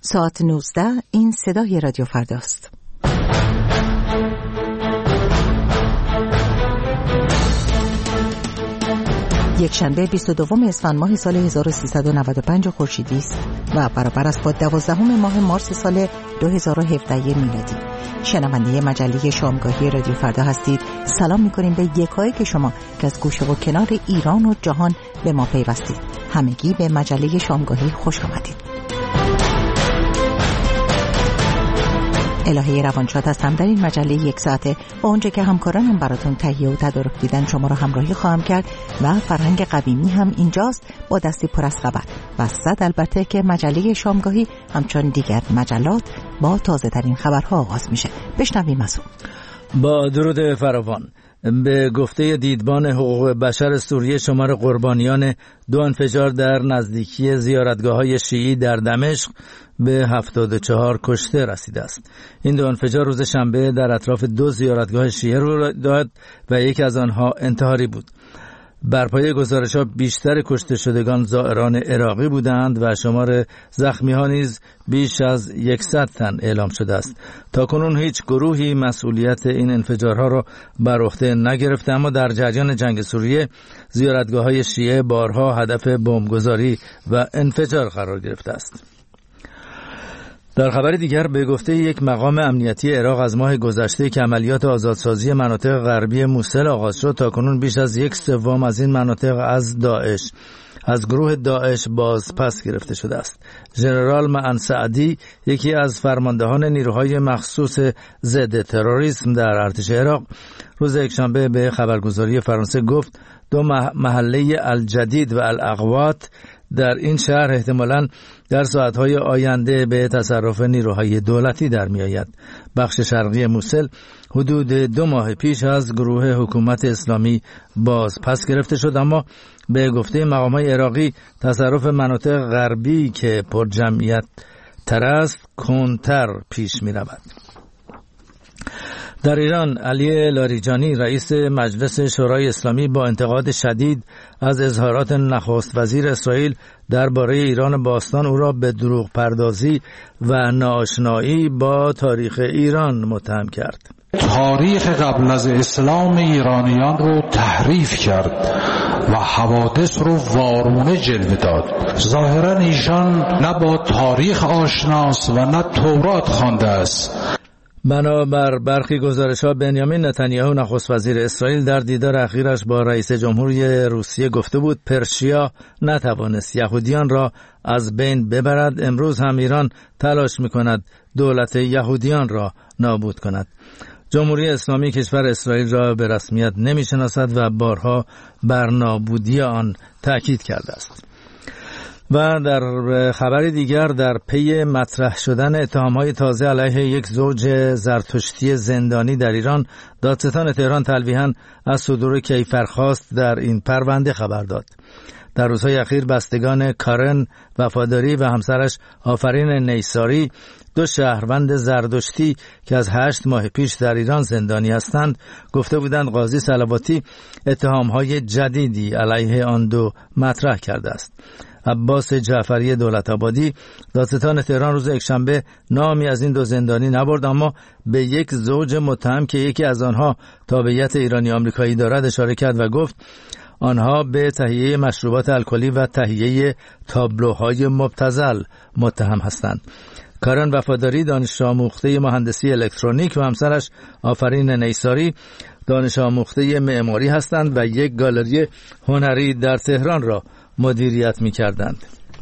ساعت 19 این صدای رادیو فرداست. یک شنبه 22 اسفند ماه سال 1395 خورشیدی است و برابر است با 12 ماه مارس سال 2017 میلادی. شنونده مجله شامگاهی رادیو فردا هستید. سلام می‌کنیم به یکایک شما که از گوشه و کنار ایران و جهان به ما پیوستید. همگی به مجله شامگاهی خوش آمدید. الهه روانشاد هستم. در این مجله یک ساعته با اونجا که همکارانم براتون تهیه و تدارک دیدن شما را همراهی خواهم کرد و فرهنگ قدیمی هم اینجاست با دستی پر از خبر و صد البته که مجله شامگاهی همچون دیگر مجلات با تازه ترین خبرها آغاز میشه. بشنویم از اون. با درود فراوان. به گفته دیدبان حقوق بشر سوریه شمار قربانیان 2 انفجار در نزدیکی زیارتگاه‌های شیعی در دمشق به 74 کشته رسیده است. این 2 انفجار روز شنبه در اطراف 2 زیارتگاه شیعه رو داد و یکی از آنها انتحاری بود. بر پایه گزارش‌ها بیشتر کشته شدگان زائران عراقی بودند و شمار زخمی‌ها نیز بیش از 100 تن اعلام شده است. تاکنون هیچ گروهی مسئولیت این انفجارها را بر عهده نگرفته، اما در جریان جنگ سوریه زیارتگاه‌های شیعه بارها هدف بمبگذاری و انفجار قرار گرفته است. در خبر دیگر به گفته یک مقام امنیتی عراق از ماه گذشته که عملیات آزادسازی مناطق غربی موصل آغاز شد، تاکنون بیش از 1/3 از این مناطق از گروه داعش باز پس گرفته شده است. ژنرال معن سعدی، یکی از فرماندهان نیروهای مخصوص ضد تروریسم در ارتش عراق، روز یکشنبه به خبرگزاری فرانسه گفت 2 محله الجدید و الاقوات در این شهر احتمالاً در ساعتهای آینده به تصرف نیروهای دولتی در می آید. بخش شرقی موصل حدود 2 ماه پیش از گروه حکومت اسلامی باز پس گرفته شد، اما به گفته مقامات عراقی تصرف مناطق غربی که پر جمعیت تر است کندتر پیش می رود. در ایران علی لاریجانی رئیس مجلس شورای اسلامی با انتقاد شدید از اظهارات نخست وزیر اسرائیل درباره ایران باستان او را به دروغ پردازی و ناآشنایی با تاریخ ایران متهم کرد. تاریخ قبل از اسلام ایرانیان رو تحریف کرد و حوادث رو وارونه جلوه داد. ظاهرا ایشان نه با تاریخ آشناست و نه تورات خوانده است. بنابر برخی گزارش‌ها بنیامین نتانیاهو نخست وزیر اسرائیل در دیدار اخیرش با رئیس جمهوری روسیه گفته بود پرشیا نتوانست یهودیان را از بین ببرد، امروز هم ایران تلاش می‌کند دولت یهودیان را نابود کند. جمهوری اسلامی کشور اسرائیل را به رسمیت نمی‌شناسد و بارها بر نابودی آن تأکید کرده است. و در خبر دیگر در پی مطرح شدن اتهام‌های تازه علیه یک زوج زرتشتی زندانی در ایران، دادستان تهران تلویحاً از صدور کیفرخواست در این پرونده خبر داد. در روزهای اخیر بستگان کارن وفاداری و همسرش آفرین نیساری، 2 شهروند زردشتی که از 8 ماه پیش در ایران زندانی هستند، گفته بودند قاضی صلواتی اتهام‌های جدیدی علیه آن 2 مطرح کرده است. عباس جعفری دولت‌آبادی، دادستان تهران، روز یکشنبه نامی از این 2 زندانی نبرد، اما به یک زوج متهم که یکی از آنها تابعیت ایرانی آمریکایی دارد اشاره کرد و گفت آنها به تهیه مشروبات الکلی و تهیه تابلوهای مبتذل متهم هستند. کارن وفاداری دانش آموخته مهندسی الکترونیک و همسرش آفرین نیساری دانش آموخته معماری هستند و یک گالری هنری در تهران را مدیریت می‌کردند.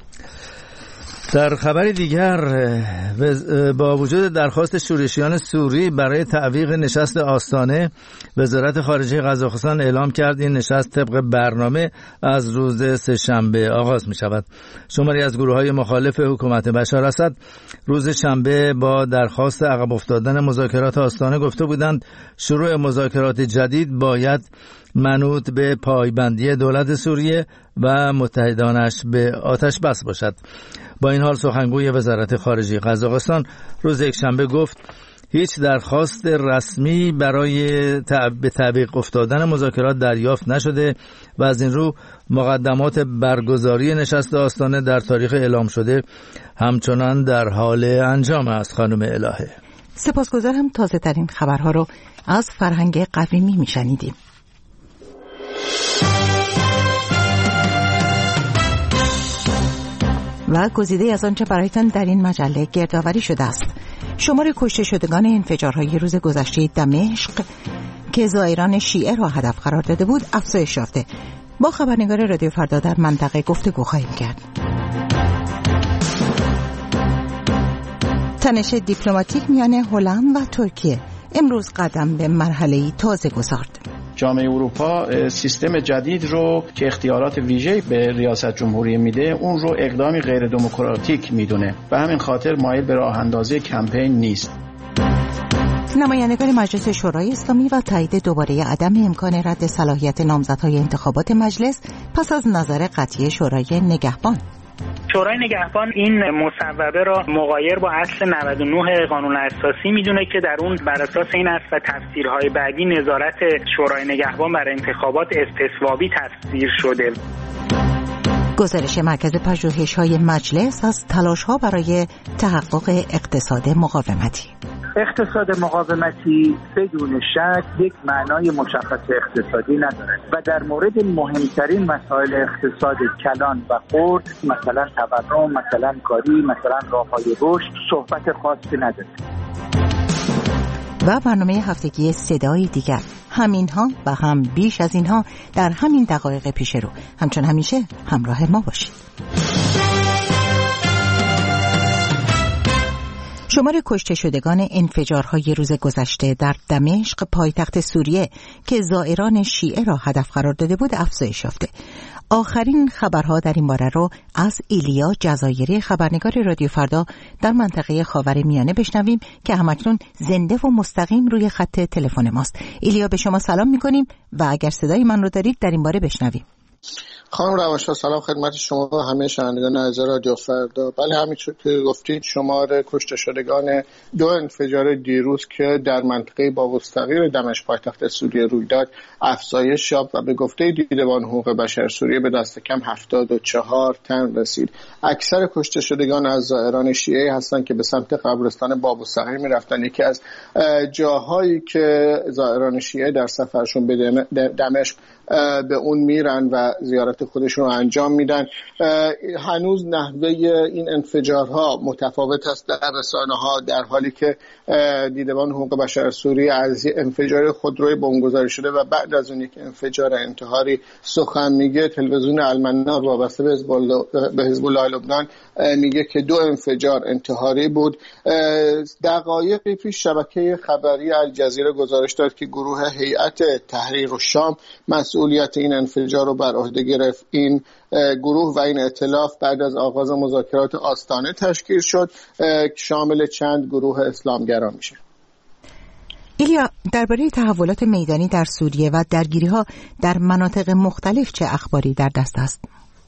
در خبر دیگر با وجود درخواست شورشیان سوری برای تعویق نشست آستانه، وزارت خارجه قزاقستان اعلام کرد این نشست طبق برنامه از روز سه‌شنبه آغاز می شود. شماری از گروه‌های مخالف حکومت بشار اسد روز شنبه با درخواست عقب افتادن مذاکرات آستانه گفته بودند شروع مذاکرات جدید باید منوط به پایبندی دولت سوریه و متحدانش به آتش بس باشد. با این حال سخنگوی وزارت خارجه قزاقستان روز یکشنبه گفت هیچ درخواست رسمی برای به تعویق افتادن مذاکرات دریافت نشده و از این رو مقدمات برگزاری نشست آستانه در تاریخ اعلام شده همچنان در حال انجام است. خانم الهه، سپاسگزارم. تازه ترین خبرها رو از فرهنگ قویمی میشنیدیم. و گزیده از آنچه برایتان در این مجله گردآوری شده است. شمار کشته شدگان انفجارهای روز گذشته دمشق که زائران شیعه را هدف قرار داده بود افزایش یافته. با خبرنگار رادیو فردا در منطقه گفتگو خواهیم کرد. تنش دیپلماتیک میان هلند و ترکیه امروز قدم به مرحله‌ای تازه گذارد. جامعه اروپا سیستم جدید رو که اختیارات ویژه‌ای به ریاست جمهوری میده اون رو اقدامی غیر دموکراتیک میدونه و همین خاطر مایل به راه اندازی کمپین نیست. نمایندگان مجلس شورای اسلامی و تایید دوباره عدم امکان رد صلاحیت نامزدهای انتخابات مجلس پس از نظر قطعی شورای نگهبان. شورای نگهبان این مصوبه را مغایر با اصل 99 قانون اساسی میدونه که در اون بر اساس این اصل و تفسیرهای بعدی نظارت شورای نگهبان بر انتخابات استصوابی تفسیر شده. گزارش مرکز پژوهش‌های مجلس از تلاش‌ها برای تحقق اقتصاد مقاومتی. اقتصاد مقاومتی بدون شک یک معنای مشخص اقتصادی ندارد و در مورد مهمترین مسائل اقتصاد کلان و خرد، مثلا تورم، مثلا کاری، مثلا راه‌های رشد، صحبت خاصی ندارد. و برنامه هفتگی صدای دیگر، همینها و هم بیش از اینها در همین دقایق پیش رو. همچون همیشه همراه ما باشید. شمار کشته شدگان انفجارهای روز گذشته در دمشق پایتخت سوریه که زائران شیعه را هدف قرار داده بود افزایش یافته. آخرین خبرها در این باره رو از ایلیا جزایری خبرنگار رادیو فردا در منطقه خاورمیانه بشنویم که همکنون زنده و مستقیم روی خط تلفن ماست. ایلیا، به شما سلام می‌کنیم و اگر صدای من رو دارید در این باره بشنویم. خانم روانشاه، سلام خدمت شما و همه شنوندگان عزیز رادیو فردا. بله، همینطور که گفتید شمار کشته شدگان دو انفجار دیروز که در منطقه بابالصغیر دمشق پایتخت سوریه روی داد افزایش یافت و به گفته دیدبان حقوق بشر سوریه به دست کم 74 تن رسید. اکثر کشته شدگان از زائران شیعه هستند که به سمت قبرستان بابالصغیر می‌رفتند. یکی از جاهایی که زائران شیعه در سفرشون به دمشق به اون میرن و زیارت خودشون رو انجام میدن. هنوز نحوه این انفجارها متفاوت است در رسانه‌ها، در حالی که دیدبان حقوق بشر سوریه از انفجار خودروی بمبگذاری شده و بعد از اون یک انفجار انتحاری سخن میگه. تلویزیون المنار وابسته به حزب الله لبنان میگه که 2 انفجار انتحاری بود. دقایقی پیش شبکه خبری الجزیره گزارش داد که گروه هیئت تحریر الشام مسئولیت این انفجار رو بر عهده گرفت. این گروه و این ائتلاف بعد از آغاز مذاکرات آستانه تشکیل شد، شامل چند گروه اسلامگرا میشه. ایلیا، درباره تحولات میدانی در سوریه و درگیری‌ها در مناطق مختلف چه اخباری در دست است؟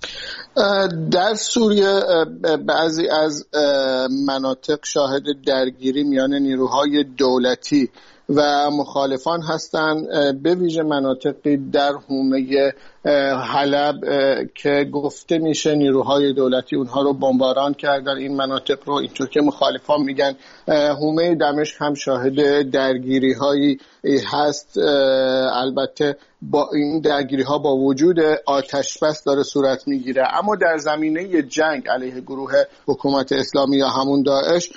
در سوریه بعضی از مناطق شاهد درگیری میان نیروهای دولتی و مخالفان هستند، به ویژه مناطقی در حومه حلب که گفته میشه نیروهای دولتی اونها رو بمباران کردن. این مناطق رو اینطور که مخالفان میگن. حومه دمشق هم شاهد درگیری هایی هست. البته با این درگیری ها با وجود آتش بس داره صورت میگیره، اما در زمینه جنگ علیه گروه حکومت اسلامی یا همون داعش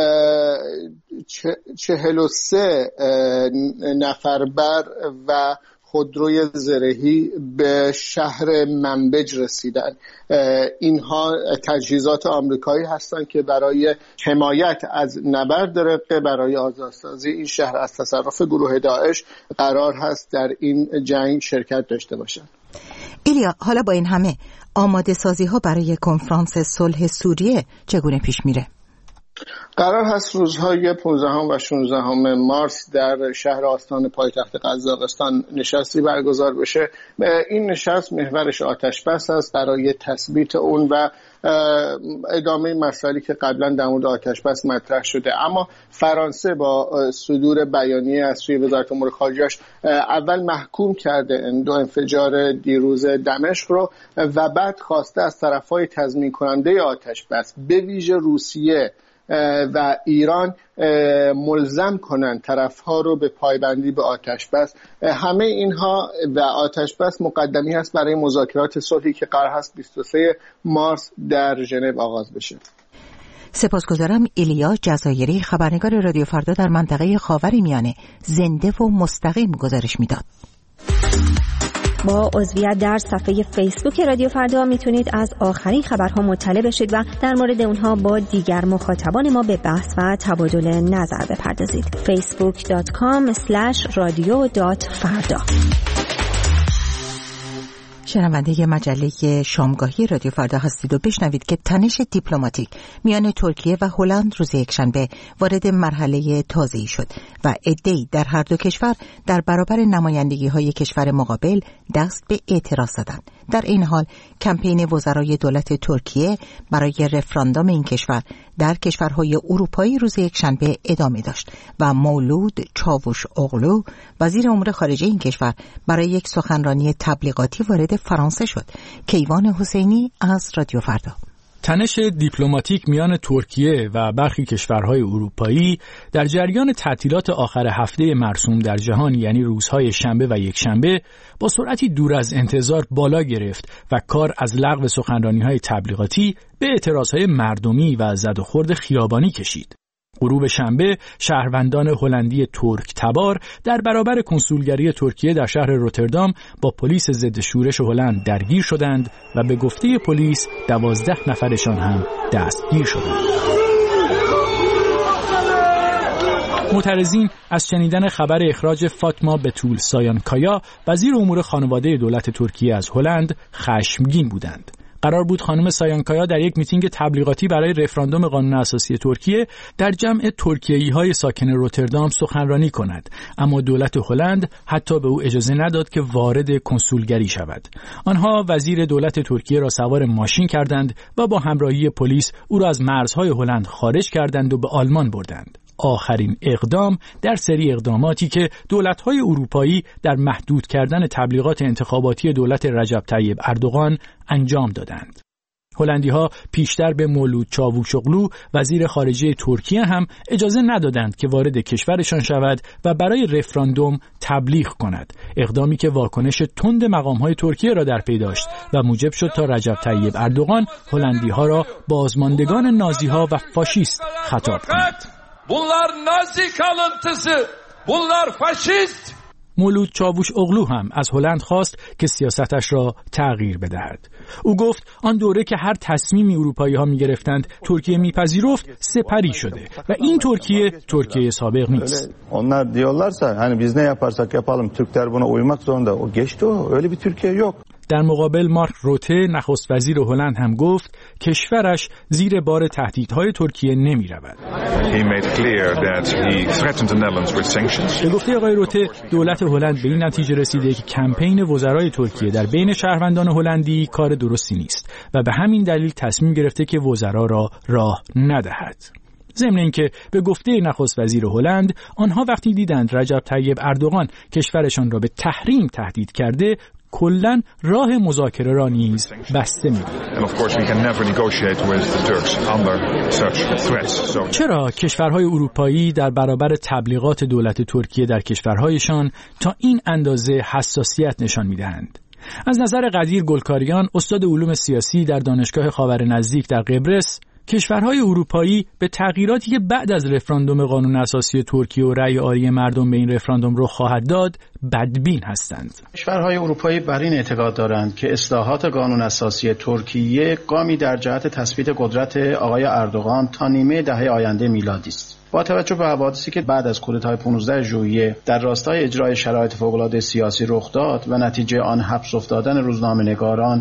43 نفربر و خودروی زرهی به شهر منبج رسیدن. اینها تجهیزات آمریکایی هستند که برای حمایت از نبرد رقه برای آزادسازی این شهر از تصرف گروه داعش قرار هست در این جنگ شرکت داشته باشند. ایلیا، حالا با این همه آماده سازی ها برای کنفرانس صلح سوریه چگونه پیش میره؟ قرار هست روزهای 15 و 16 مارس در شهر آستان پایتخت قزاقستان نشستی برگزار بشه. این نشست محورش آتش بس است برای تثبیت اون و ادامه مسائلی که قبلا در مورد آتش بس مطرح شده. اما فرانسه با صدور بیانیه از سوی وزارت امور خارجه‌اش اول محکوم کرده این 2 انفجار دیروز دمشق رو و بعد خواسته از طرف‌های تضمین کننده آتش بس به ویژه روسیه و ایران ملزم کنند طرف‌ها رو به پایبندی به آتش بس. همه اینها و آتش بس مقدمی هست برای مذاکرات صلحی که قرار هست 23 مارس در ژنو آغاز بشه. سپاسگزارم. ایلیا جزایری، خبرنگار رادیو فردا در منطقه خاورمیانه، زنده و مستقیم گزارش میداد. با عضویت در صفحه فیسبوک رادیو فردا میتونید از آخرین خبرها مطلع بشید و در مورد اونها با دیگر مخاطبان ما به بحث و تبادل نظر بپردازید. facebook.com/radio.farda. شنونده مجله شامگاهی رادیو فردا هستید و بشنوید که تنش دیپلماتیک میان ترکیه و هلند روز یکشنبه وارد مرحله تازه‌ای شد و عده‌ای در هر دو کشور در برابر نمایندگی‌های کشور مقابل دست به اعتراض زدند. در این حال کمپین وزرای دولت ترکیه برای رفراندوم این کشور در کشورهای اروپایی روز یکشنبه ادامه داشت و مولود چاووش اغلو، وزیر امور خارجه این کشور، برای یک سخنرانی تبلیغاتی وارد فرانسه شد. کیوان حسینی از رادیو فردا. تنش دیپلماتیک میان ترکیه و برخی کشورهای اروپایی در جریان تعطیلات آخر هفته مرسوم در جهان، یعنی روزهای شنبه و یکشنبه، با سرعتی دور از انتظار بالا گرفت و کار از لغو سخنرانی‌های تبلیغاتی به اعتراضهای مردمی و زد و خورد خیابانی کشید. غروب شنبه شهروندان هلندی ترک تبار در برابر کنسولگری ترکیه در شهر روتردام با پلیس ضد شورش هلند درگیر شدند و به گفته پلیس 12 نفرشان هم دستگیر شدند. معترضین از شنیدن خبر اخراج فاطما بتول سایانکایا، وزیر امور خانواده دولت ترکیه از هلند، خشمگین بودند. قرار بود خانم سایانکایا در یک میتینگ تبلیغاتی برای رفراندوم قانون اساسی ترکیه در جمع ترکیه‌ای‌های ساکن روتردام سخنرانی کند، اما دولت هلند حتی به او اجازه نداد که وارد کنسولگری شود. آنها وزیر دولت ترکیه را سوار ماشین کردند و با همراهی پلیس او را از مرزهای هلند خارج کردند و به آلمان بردند. آخرین اقدام در سری اقداماتی که دولت‌های اروپایی در محدود کردن تبلیغات انتخاباتی دولت رجب طیب اردوغان انجام دادند. هلندی‌ها پیشتر به مولود چاووشوغلو، وزیر خارجه ترکیه، هم اجازه ندادند که وارد کشورشان شود و برای رفراندوم تبلیغ کند، اقدامی که واکنش تند مقام‌های ترکیه را در پی داشت و موجب شد تا رجب طیب اردوغان هلندی‌ها را بازماندگان نازی‌ها و فاشیست خطاب کند. Bunlar Nazi kalıntısı, bunlar faşist. مولود چاووش اغلو هم از هلند خواست که سیاستش را تغییر بدهد. او گفت آن دوره که هر تصمیمی اروپایی‌ها می‌گرفتند ترکیه می‌پذیرفت سپری شده و این ترکیه سابق نیست. Onlar diyorlarsa hani biz ne yaparsak yapalım Türkler buna uymak zorunda. O geçti o. Öyle bir Türkiye yok. در مقابل مارک روته، نخست وزیر هلند، هم گفت کشورش زیر بار تهدیدهای ترکیه نمی رود. به گفته آقای روته، دولت هلند به این نتیجه رسیده که کمپین وزرای ترکیه در بین شهروندان هلندی کار درستی نیست و به همین دلیل تصمیم گرفته که وزرا را راه ندهد. ضمن اینکه به گفته نخست وزیر هلند، آنها وقتی دیدند رجب طیب اردوغان کشورشان را به تحریم تهدید کرده، کلاً راه مذاکره را نیز بسته می‌دهند. چرا کشورهای اروپایی در برابر تبلیغات دولت ترکیه در کشورهایشان تا این اندازه حساسیت نشان می‌دهند؟ از نظر قدیر گلکاریان، استاد علوم سیاسی در دانشگاه خاور نزدیک در قبرس، کشورهای اروپایی به تغییراتی که بعد از رفراندوم قانون اساسی ترکیه و رأی آری مردم به این رفراندوم رخ خواهد داد بدبین هستند. کشورهای اروپایی بر این اعتقاد دارند که اصلاحات قانون اساسی ترکیه گامی در جهت تثبیت قدرت آقای اردوغان تا نیمه دهه آینده میلادی است. با توجه به حوادثی که بعد از کودتای 15 ژوئیه در راستای اجرای شرایط فوق‌العاده سیاسی رخ داد و نتیجه آن حبس افتادن روزنامه‌نگاران،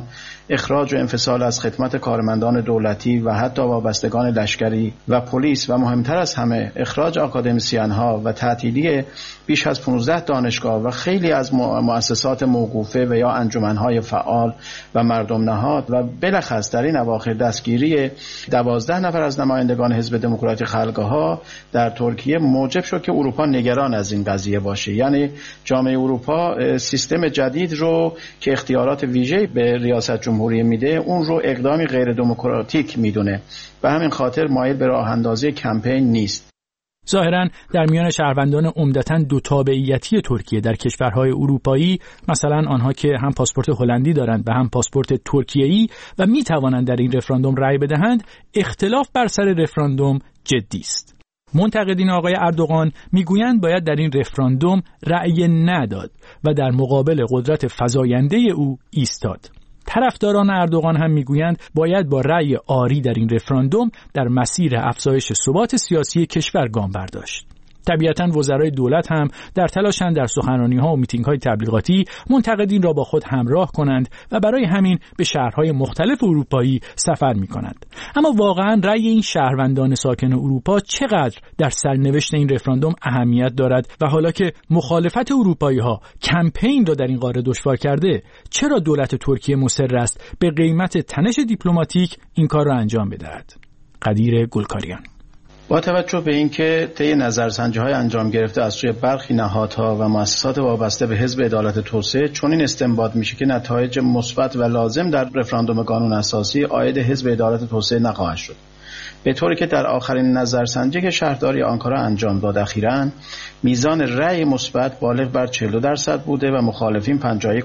اخراج و انفصال از خدمت کارمندان دولتی و حتی وابستگان لشکری و پلیس و مهمتر از همه اخراج آکادمیسیان‌ها و تعطیلی بیش از 15 دانشگاه و خیلی از مؤسسات موقوفه و یا انجمن‌های فعال و مردم نهاد و بالاخص در این اواخر دستگیری 12 نفر از نمایندگان حزب دموکراتی خلق‌ها در ترکیه موجب شد که اروپا نگران از این قضیه باشه. یعنی جامعه اروپا سیستم جدید رو که اختیارات ویژه‌ای به ریاست جمهوری میده اون رو اقدامی غیر دموکراتیک میدونه و همین خاطر مایل به راه اندازی کمپین نیست. ظاهراً در میان شهروندان عمدتاً دو تابعیتی ترکیه در کشورهای اروپایی، مثلا آنها که هم پاسپورت هلندی دارند و هم پاسپورت ترکیه‌ای و می توانند در این رفراندوم رأی بدهند، اختلاف بر سر رفراندوم جدی است. منتقدین آقای اردوغان میگویند باید در این رفراندوم رأی نداد و در مقابل قدرت فزاینده او ایستاد. طرفداران اردوغان هم میگویند باید با رأی آری در این رفراندوم در مسیر افزایش ثبات سیاسی کشور گام برداشت. طبیعتاً وزرای دولت هم در تلاشند در سخنرانی‌ها و میتینگ‌های تبلیغاتی منتقدین را با خود همراه کنند و برای همین به شهرهای مختلف اروپایی سفر می‌کنند. اما واقعاً رأی این شهروندان ساکن اروپا چقدر در سرنوشت این رفراندوم اهمیت دارد و حالا که مخالفت اروپایی‌ها کمپین را در این قاره دشوار کرده، چرا دولت ترکیه مصر است به قیمت تنش دیپلماتیک این کار را انجام بدهد؟ قدیر گلکاریان. با توجه به اینکه طی نظرسنجی‌های انجام گرفته از سوی برخی نهادها و مؤسسات وابسته به حزب عدالت توسعه چنین استنباط میشه که نتایج مثبت و لازم در رفراندوم قانون اساسی عاید حزب عدالت توسعه نخواهد شد، به طوری که در آخرین نظرسنجی که شهرداری آنکارا انجام داد اخیراً میزان رأی مثبت بالغ بر 42% بوده و مخالفین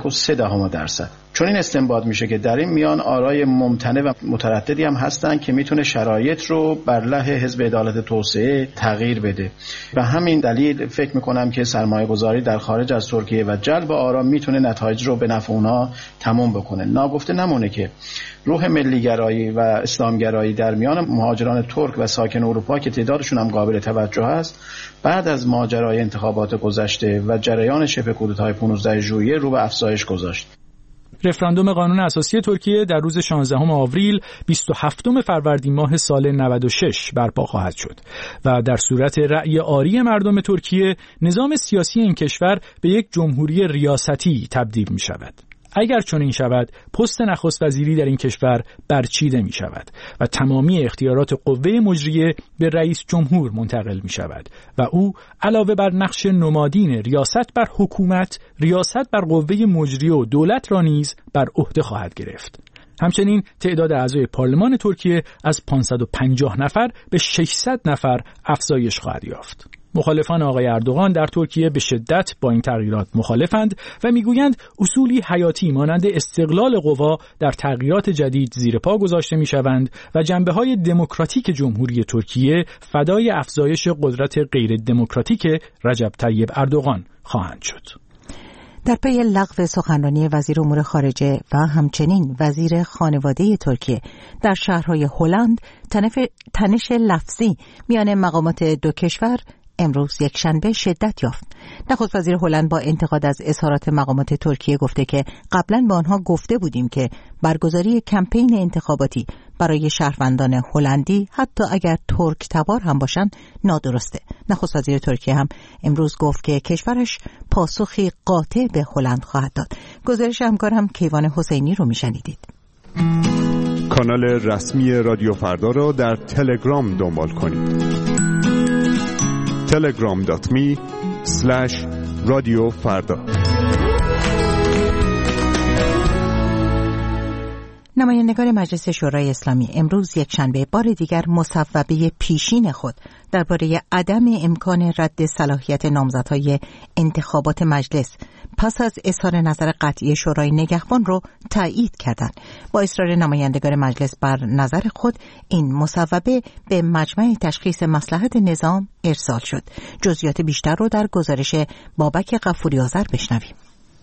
51.3%. چون این استنباط میشه که در این میان آرای ممتنع و مترددی هم هستن که میتونه شرایط رو بر علیه حزب عدالت توسعه تغییر بده. و همین دلیل فکر میکنم که سرمایه گذاری در خارج از ترکیه و جلب آرا میتونه نتایج رو به نفع اونها تموم بکنه. ناگفته نمونه که روح ملیگرایی و اسلامگرایی در میان مهاجران ترک و ساکن اروپا که تعدادشون هم قابل توجه است، بعد از ماجرای انتخابات گذشته و جریان شبه کودتای 15 ژوئیه رو به افزایش گذاشت. رفراندوم قانون اساسی ترکیه در روز 16 آوریل 27 فروردین ماه سال 96 برپا خواهد شد و در صورت رأی آری مردم ترکیه نظام سیاسی این کشور به یک جمهوری ریاستی تبدیل می شود. اگر چنین شود، پست نخست وزیری در این کشور برچیده می شود و تمامی اختیارات قوه مجریه به رئیس جمهور منتقل می شود و او علاوه بر نقش نمادین ریاست بر حکومت، ریاست بر قوه مجریه و دولت را نیز بر عهده خواهد گرفت. همچنین تعداد اعضای پارلمان ترکیه از 550 نفر به 600 نفر افزایش خواهد یافت. مخالفان آقای اردوغان در ترکیه به شدت با این تغییرات مخالفند و میگویند اصولی حیاتی مانند استقلال قوا در تغییرات جدید زیر پا گذاشته میشوند و جنبه‌های دموکراتیک جمهوری ترکیه فدای افزایش قدرت غیر دموکراتیک رجب طیب اردوغان خواهند شد. در پی لغو سخنرانی وزیر امور خارجه و همچنین وزیر خانواده ترکیه در شهرهای هلند، تنش لفظی میان مقامات دو کشور امروز یک شنبه شدت یافت. نخست وزیر هلند با انتقاد از اظهارات مقامات ترکیه گفته که قبلا با آنها گفته بودیم که برگزاری کمپین انتخاباتی برای شهروندان هلندی حتی اگر ترک تبار هم باشند نادرسته. نخست وزیر ترکیه هم امروز گفت که کشورش پاسخی قاطع به هلند خواهد داد. گزارش همکارم کیوان حسینی رو میشنیدید. کانال رسمی رادیو فردا را در تلگرام دنبال کنید. telegram.me/رادیو فردا. نمایندگان مجلس شورای اسلامی امروز یکشنبه بار دیگر مصوبه پیشین خود درباره عدم امکان رد صلاحیت نامزدهای انتخابات مجلس پس از اظهار نظر قطعی شورای نگهبان رو تایید کردند. با اصرار نمایندگان مجلس بر نظر خود، این مصوبه به مجمع تشخیص مصلحت نظام ارسال شد. جزئیات بیشتر رو در گزارش بابک غفوری آذر بشنویم.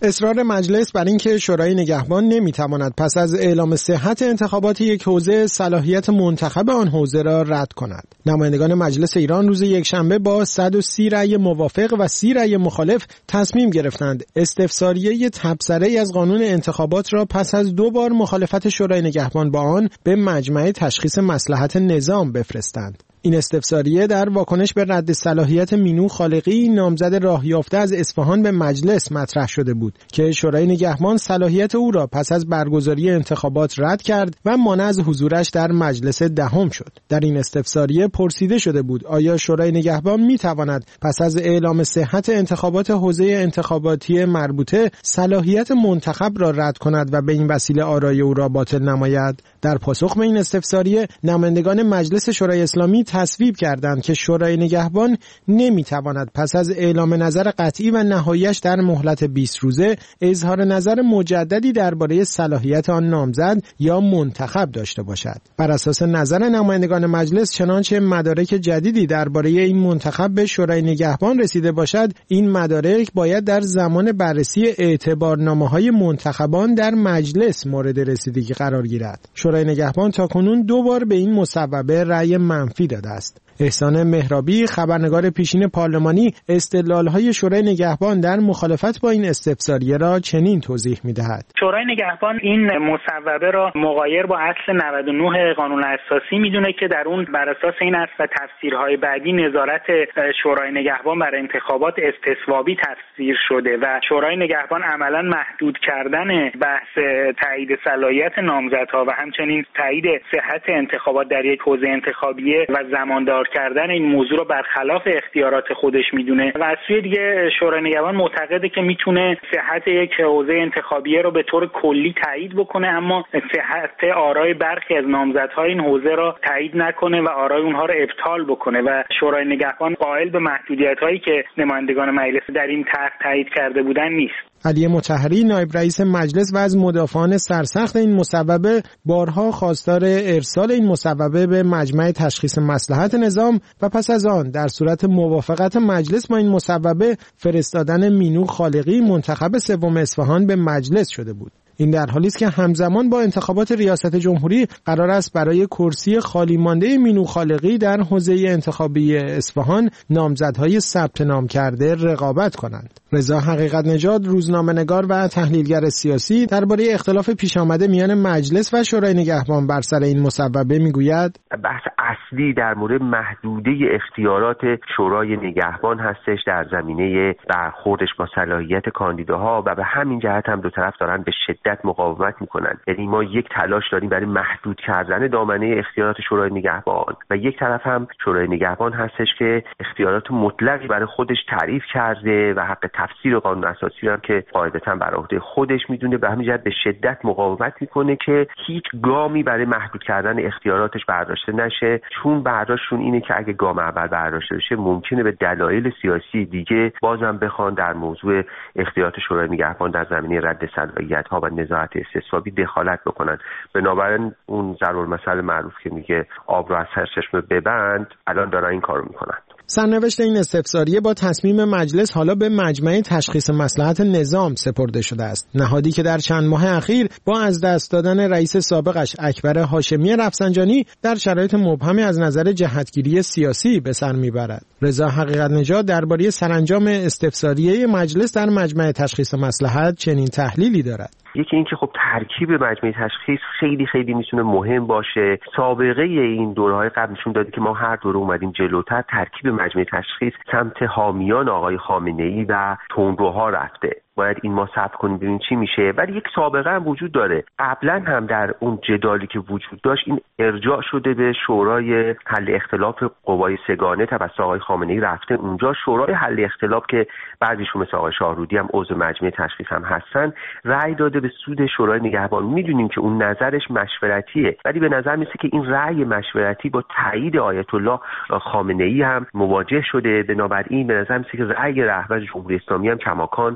اصرار مجلس بر اینکه شورای نگهبان نمیتواند پس از اعلام صحت انتخابات یک حوزه صلاحیت منتخب آن حوزه را رد کند. نمایندگان مجلس ایران روز یکشنبه با 130 رأی موافق و 30 رأی مخالف تصمیم گرفتند استفساریه تبصره‌ای از قانون انتخابات را پس از 2 بار مخالفت شورای نگهبان با آن به مجمع تشخیص مصلحت نظام بفرستند. این استفساریه در واکنش به رد صلاحیت مینو خالقی، نامزد راه یافته از اصفهان، به مجلس مطرح شده بود که شورای نگهبان صلاحیت او را پس از برگزاری انتخابات رد کرد و مانع از حضورش در مجلس دهم شد. در این استفساریه پرسیده شده بود آیا شورای نگهبان میتواند پس از اعلام صحت انتخابات حوزه انتخاباتی مربوطه صلاحیت منتخب را رد کند و به این وسیله آرای او را باطل نماید؟ در پاسخ به این استفساریه نمایندگان مجلس شورای اسلامی تصویب کردند که شورای نگهبان نمیتواند پس از اعلام نظر قطعی و نهاییش در مهلت 20 روزه اظهار نظر مجددی درباره صلاحیت آن نامزد یا منتخب داشته باشد. بر اساس نظر نمایندگان مجلس، چنانچه مدارک جدیدی درباره این منتخب به شورای نگهبان رسیده باشد، این مدارک باید در زمان بررسی اعتبارنامه‌های منتخبان در مجلس مورد رسیدگی قرار گیرد. شورای نگهبان تاکنون 2 بار به این مصوبه رأی منفی داده است. احسان مهرابی، خبرنگار پیشین پارلمانی، استدلال‌های شورای نگهبان در مخالفت با این استفساریه را چنین توضیح می‌دهد. شورای نگهبان این مصوبه را مغایر با اصل 99 قانون اساسی می‌دونه که در اون بر اساس این اصل و تفسیرهای بعدی نظارت شورای نگهبان بر انتخابات استصوابی تفسیر شده و شورای نگهبان عملاً محدود کردن بحث تایید صلاحیت نامزدها و همچنین تایید صحت انتخابات در یک حوزه انتخابیه و زماندار کردن این موضوع رو برخلاف اختیارات خودش میدونه و از سوی دیگه شورای نگهبان معتقده که میتونه صحت یک حوزه انتخابیه رو به طور کلی تایید بکنه، اما صحت آرای برخی از نامزدهای این حوزه را تایید نکنه و آرای اونها رو ابطال بکنه و شورای نگهبان قائل به محدودیت‌هایی که نمایندگان مجلس در این طرح تایید کرده بودن نیست. علی مطهری، نایب رئیس مجلس و از مدافعان سرسخت این مصوبه، بارها خواستار ارسال این مصوبه به مجمع تشخیص مصلحت نظام و پس از آن در صورت موافقت مجلس با این مصوبه فرستادن مینو خالقی، منتخب سوم اصفهان، به مجلس شده بود. این در حالی است که همزمان با انتخابات ریاست جمهوری قرار است برای کرسی خالی مانده مینو خالقی در حوزه انتخابی اصفهان نامزدهای ثبت نام کرده رقابت کنند. رضا حقیقت نژاد، روزنامه‌نگار و تحلیلگر سیاسی، درباره اختلاف پیش آمده میان مجلس و شورای نگهبان بر سر این مصوبه میگوید: بحث اصلی در مورد محدوده اختیارات شورای نگهبان هستش در زمینه برخوردش با صلاحیت کاندیداها و به همین جهت هم دو طرف دارن به شدت مقاومت میکنن. یعنی ما یک تلاش داریم برای محدود کردن دامنه اختیارات شورای نگهبان و یک طرف هم شورای نگهبان هستش که اختیارات مطلقی برای خودش تعریف کرده و حق تفسیر قانون اساسی هم که قاعدتاً بر عهده خودش میدونه. به همین جهت به شدت مقاومت میکنه که هیچ گامی برای محدود کردن اختیاراتش برداشته نشه، چون برداشتشون اینه که اگه گام اول برداشته بشه ممکنه به دلایل سیاسی دیگه بازم بخوان در موضوع اختیارات شورای نگهبان در زمینه رد صلاحیت ها و نظارت استصوابی دخالت بکنن. بنابراین اون ضرورالمثل معروف که میگه آب رو از سرچشمه ببند، الان دارن این کارو میکنن. سرنوشت این استفساریه با تصمیم مجلس حالا به مجمع تشخیص مصلحت نظام سپرده شده است. نهادی که در چند ماه اخیر با از دست دادن رئیس سابقش اکبر هاشمی رفسنجانی در شرایط مبهمی از نظر جهتگیری سیاسی به سر میبرد. رضا حقیقت نژاد درباره سرانجام استفساریه مجلس در مجمع تشخیص مصلحت چنین تحلیلی دارد: یکی این که خب ترکیب مجمع تشخیص خیلی میتونه مهم باشه. سابقه این دوره‌های قبل نشون داده که ما هر دوره اومدیم جلوتر، ترکیب مجمع تشخیص سمت حامیان آقای خامنه‌ای و تندروها رفته. باید این ما صبر کنیم ببینیم چی میشه. ولی یک سابقه هم وجود داره. قبلا هم در اون جدالی که وجود داشت این ارجاع شده به شورای حل اختلاف قوای سگانه توسط آقای خامنه‌ای، رفته اونجا. شورای حل اختلاف که بعضیشون مثل آقای شاهرودی هم عضو مجمع تشخیص هم هستن، رأی داده به سود شورای نگهبان. میدونیم که اون نظرش مشورتیه، ولی به نظر میسه که این رأی مشورتی با تایید آیت الله خامنه‌ای هم مواجه شده. بنابراین به نظر میسه که رأی رهبر جمهوری اسلامی هم کماکان اینجا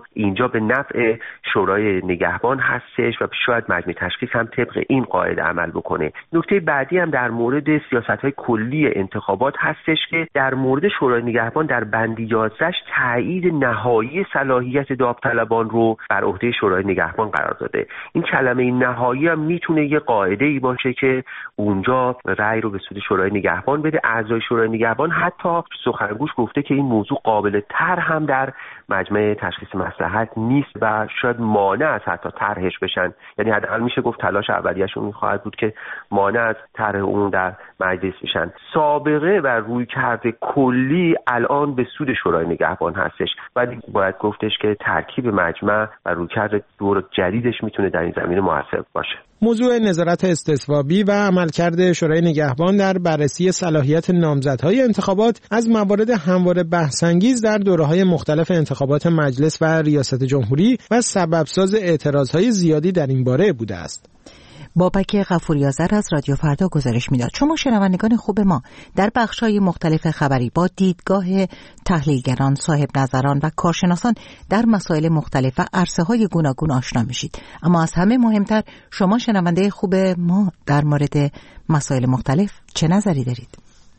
به نفع شورای نگهبان هستش و شاید مجمع تشخیص هم طبق این قاعده عمل بکنه. نکته بعدی هم در مورد سیاست‌های کلی انتخابات هستش که در مورد شورای نگهبان در بند 11 تایید نهایی صلاحیت داوطلبان رو بر عهده شورای نگهبان قرار داده. این کلمه نهایی هم میتونه یه قاعده‌ای باشه که اونجا رأی رو به سود شورای نگهبان بده. اعضای شورای نگهبان حتی سخنگوش گفته که این موضوع قابل طرح هم در مجمع تشخیص مصلحت نیست و شاید مانع از حتی طرحش بشن. یعنی حداقل میشه گفت تلاش اولیه‌شون این خواهد بود که مانع از طرح اون در مجلس بشن. سابقه و رویکرد کلی الان به سود شورای نگهبان هستش و باید گفتش که ترکیب مجمع و رویکرد دور جدیدش میتونه در این زمینه موثر باشه. موضوع نظارت استصوابی و عملکرد شورای نگهبان در بررسی صلاحیت نامزدهای انتخابات از موارد همواره بحث‌انگیز در دوره‌های مختلف انتخابات مجلس و ریاست جمهوری و سببساز اعتراضهای زیادی در این باره بوده است. بابک غفوری آذر از رادیو فردا گزارش میداد. شما شنوندگان خوب ما در بخش‌های مختلف خبری با دیدگاه تحلیلگران، صاحب نظران و کارشناسان در مسائل مختلف و عرصه‌های گوناگون آشنا میشید. اما از همه مهمتر شما شنونده خوب ما در مورد مسائل مختلف چه نظری دارید؟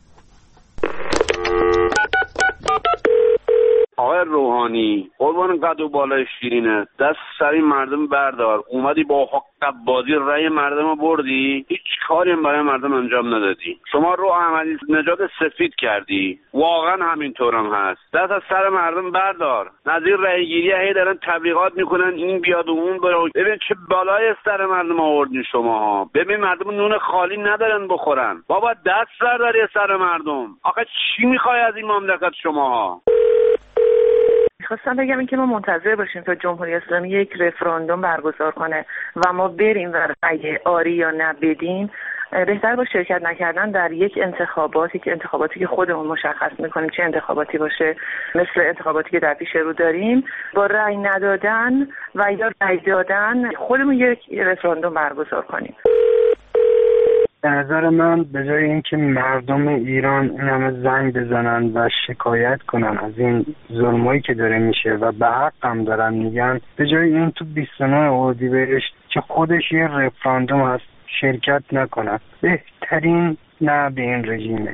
آقای روحانی، قربان قد و بالای شیرینه، دست سری مردم بردار. اومدی با حق بازی رأی مردم رو بردی، هیچ کاری برای مردم انجام ندادی. شما رو احمدی نژاد سفید کردی، واقعا همینطورم هست. دست از سر مردم بردار. نظیر رأی گیری هی دارن تبلیغات میکنن این بیاد و اون بیاد. ببین چه بالای سر مردم آوردین شماها. ببین مردم نون خالی ندارن بخورن. بابا دست برداری سر مردم. آخه چی میخوای از این مملکت شماها؟ میخواستم بگم این که ما منتظر باشیم تا جمهوری اسلامی یک رفراندوم برگزار کنه و ما بریم و اگه آری یا نه بدیم، بهتر با شرکت نکردن در یک انتخاباتی که خودمون مشخص میکنیم چه انتخاباتی باشه، مثل انتخاباتی که در پیش رو داریم، با رأی ندادن و یا رأی دادن خودمون یک رفراندوم برگزار کنیم. به نظر من به جای اینکه مردم ایران این همه زنگ بزنن و شکایت کنن از این ظلمایی که داره میشه و به حق هم دارن میگن، به جای این تو 29 اردیبهشت که خودش یه رفراندوم هست شرکت نکنن، بهترین نه به این رژیمه.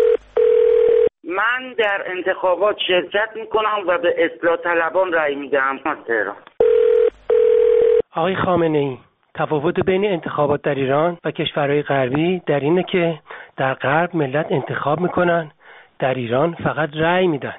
من در انتخابات شرکت میکنم و به اصلاح طلبان رأی میدم. آقای خامنه‌ای، تفاوت بین انتخابات در ایران و کشورهای غربی در اینه که در غرب ملت انتخاب میکنن، در ایران فقط رأی میدن.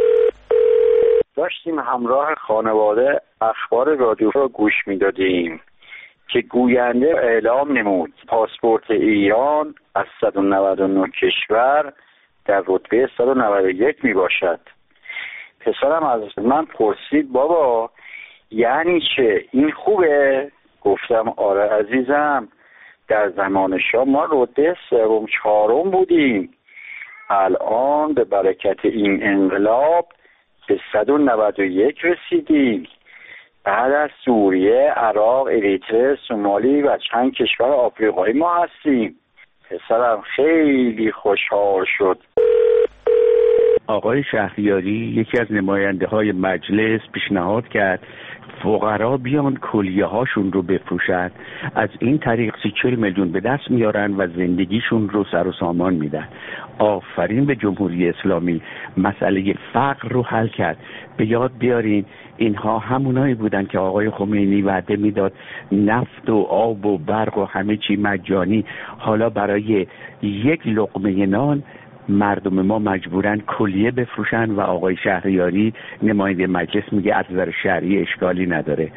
داشتیم همراه خانواده اخبار رادیو را گوش میدادیم که گوینده اعلام نمود پاسپورت ایران از 199 کشور در رتبه 191 میباشد. پسرم از من پرسید بابا یعنی چه؟ این خوبه؟ گفتم آره عزیزم، در زمان شاه ما رتبه 3-4 بودیم، الان به برکت این انقلاب به 191 رسیدیم. بعد از سوریه، عراق، اریتره، سومالی و چند کشور آفریقایی ما هستیم. پسرم خیلی خوشحال شد. آقای شهریاری یکی از نماینده های مجلس پیشنهاد کرد فقرا بیان کلیه هاشون رو بفروشن، از این طریق 40 میلیون به دست میارن و زندگیشون رو سر و سامان میدن. آفرین به جمهوری اسلامی، مسئله فقر رو حل کرد. به یاد بیارین اینها همونایی بودن که آقای خمینی وعده میداد نفت و آب و برق و همه چی مجانی. حالا برای یک لقمه نان مردم ما مجبورن کلیه بفروشن و آقای شهریاری نماینده مجلس میگه از نظر شرعی اشکالی نداره.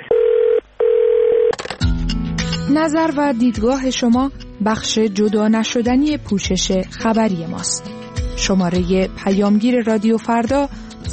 نظر و دیدگاه شما بخش جدا نشدنی پوشش خبری ماست. شماره پیامگیر رادیو فردا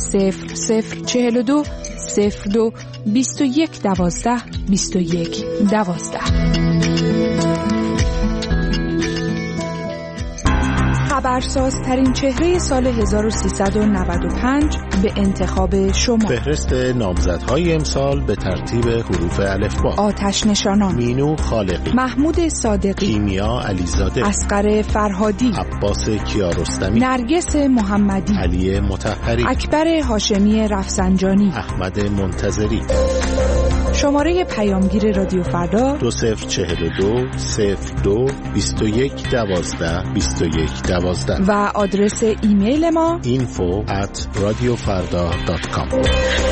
0042 02 21 12 21 12. خبرسازترین چهره سال 1395 به انتخاب شما. فهرست نامزدهای امسال به ترتیب حروف الفبا: آتش نشانان، مینو خالقی، محمود صادقی، کیمیا علیزاده، اصغر فرهادی، عباس کیارستمی، نرگس محمدی، علی مطهری، اکبر هاشمی رفسنجانی، احمد منتظری. شماره پیامگیر رادیو فردا 2042 02 21 12 21 12 و آدرس ایمیل ما info@radiofarda.com.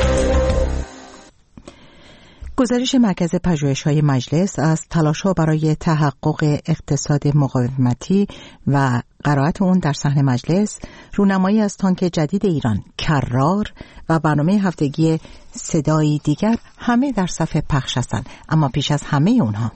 گزارش مرکز پژوهش‌های مجلس از تلاش‌ها برای تحقق اقتصاد مقاومتی و قرائت اون در صحن مجلس، رونمایی از تانک جدید ایران کرار و برنامه هفتگی صدایی دیگر همه در صف پخش هستند. اما پیش از همه اونها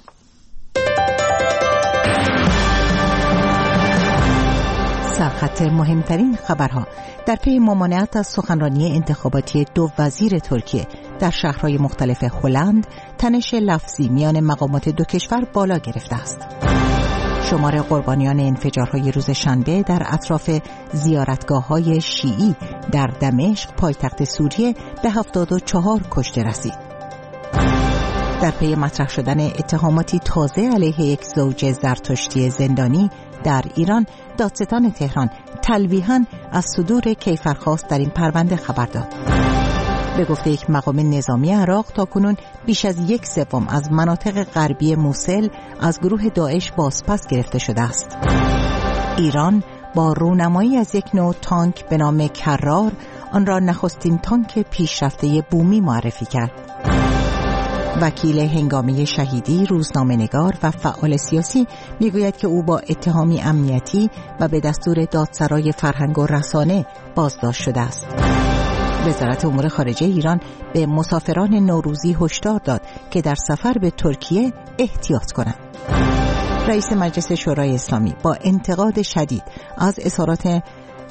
سرخط مهمترین خبرها در پی ممانعت از سخنرانی انتخاباتی دو وزیر ترکیه در شهرهای مختلف هلند، تنش لفظی میان مقامات دو کشور بالا گرفته است. شمار قربانیان انفجارهای روز شنبه در اطراف زیارتگاه‌های شیعی در دمشق پایتخت سوریه به 74 کشته رسید. در پی مطرح شدن اتهاماتی تازه علیه یک زوج زرتشتی زندانی در ایران، دادستان تهران تلویحاً از صدور کیفرخواست در این پرونده خبر داد. به گفته یک مقام نظامی عراق، تاکنون بیش از 1/3 از مناطق غربی موصل از گروه داعش بازپس گرفته شده است. ایران با رونمایی از یک نوع تانک به نام کرار آن را نخستین تانک پیشرفته بومی معرفی کرد. وکیل هنگامه شهیدی، روزنامه‌نگار و فعال سیاسی میگوید که او با اتهامی امنیتی و به دستور دادسرای فرهنگ و رسانه بازداشت شده است. وزارت امور خارجه ایران به مسافران نوروزی هشدار داد که در سفر به ترکیه احتیاط کنند. رئیس مجلس شورای اسلامی با انتقاد شدید از اظهارات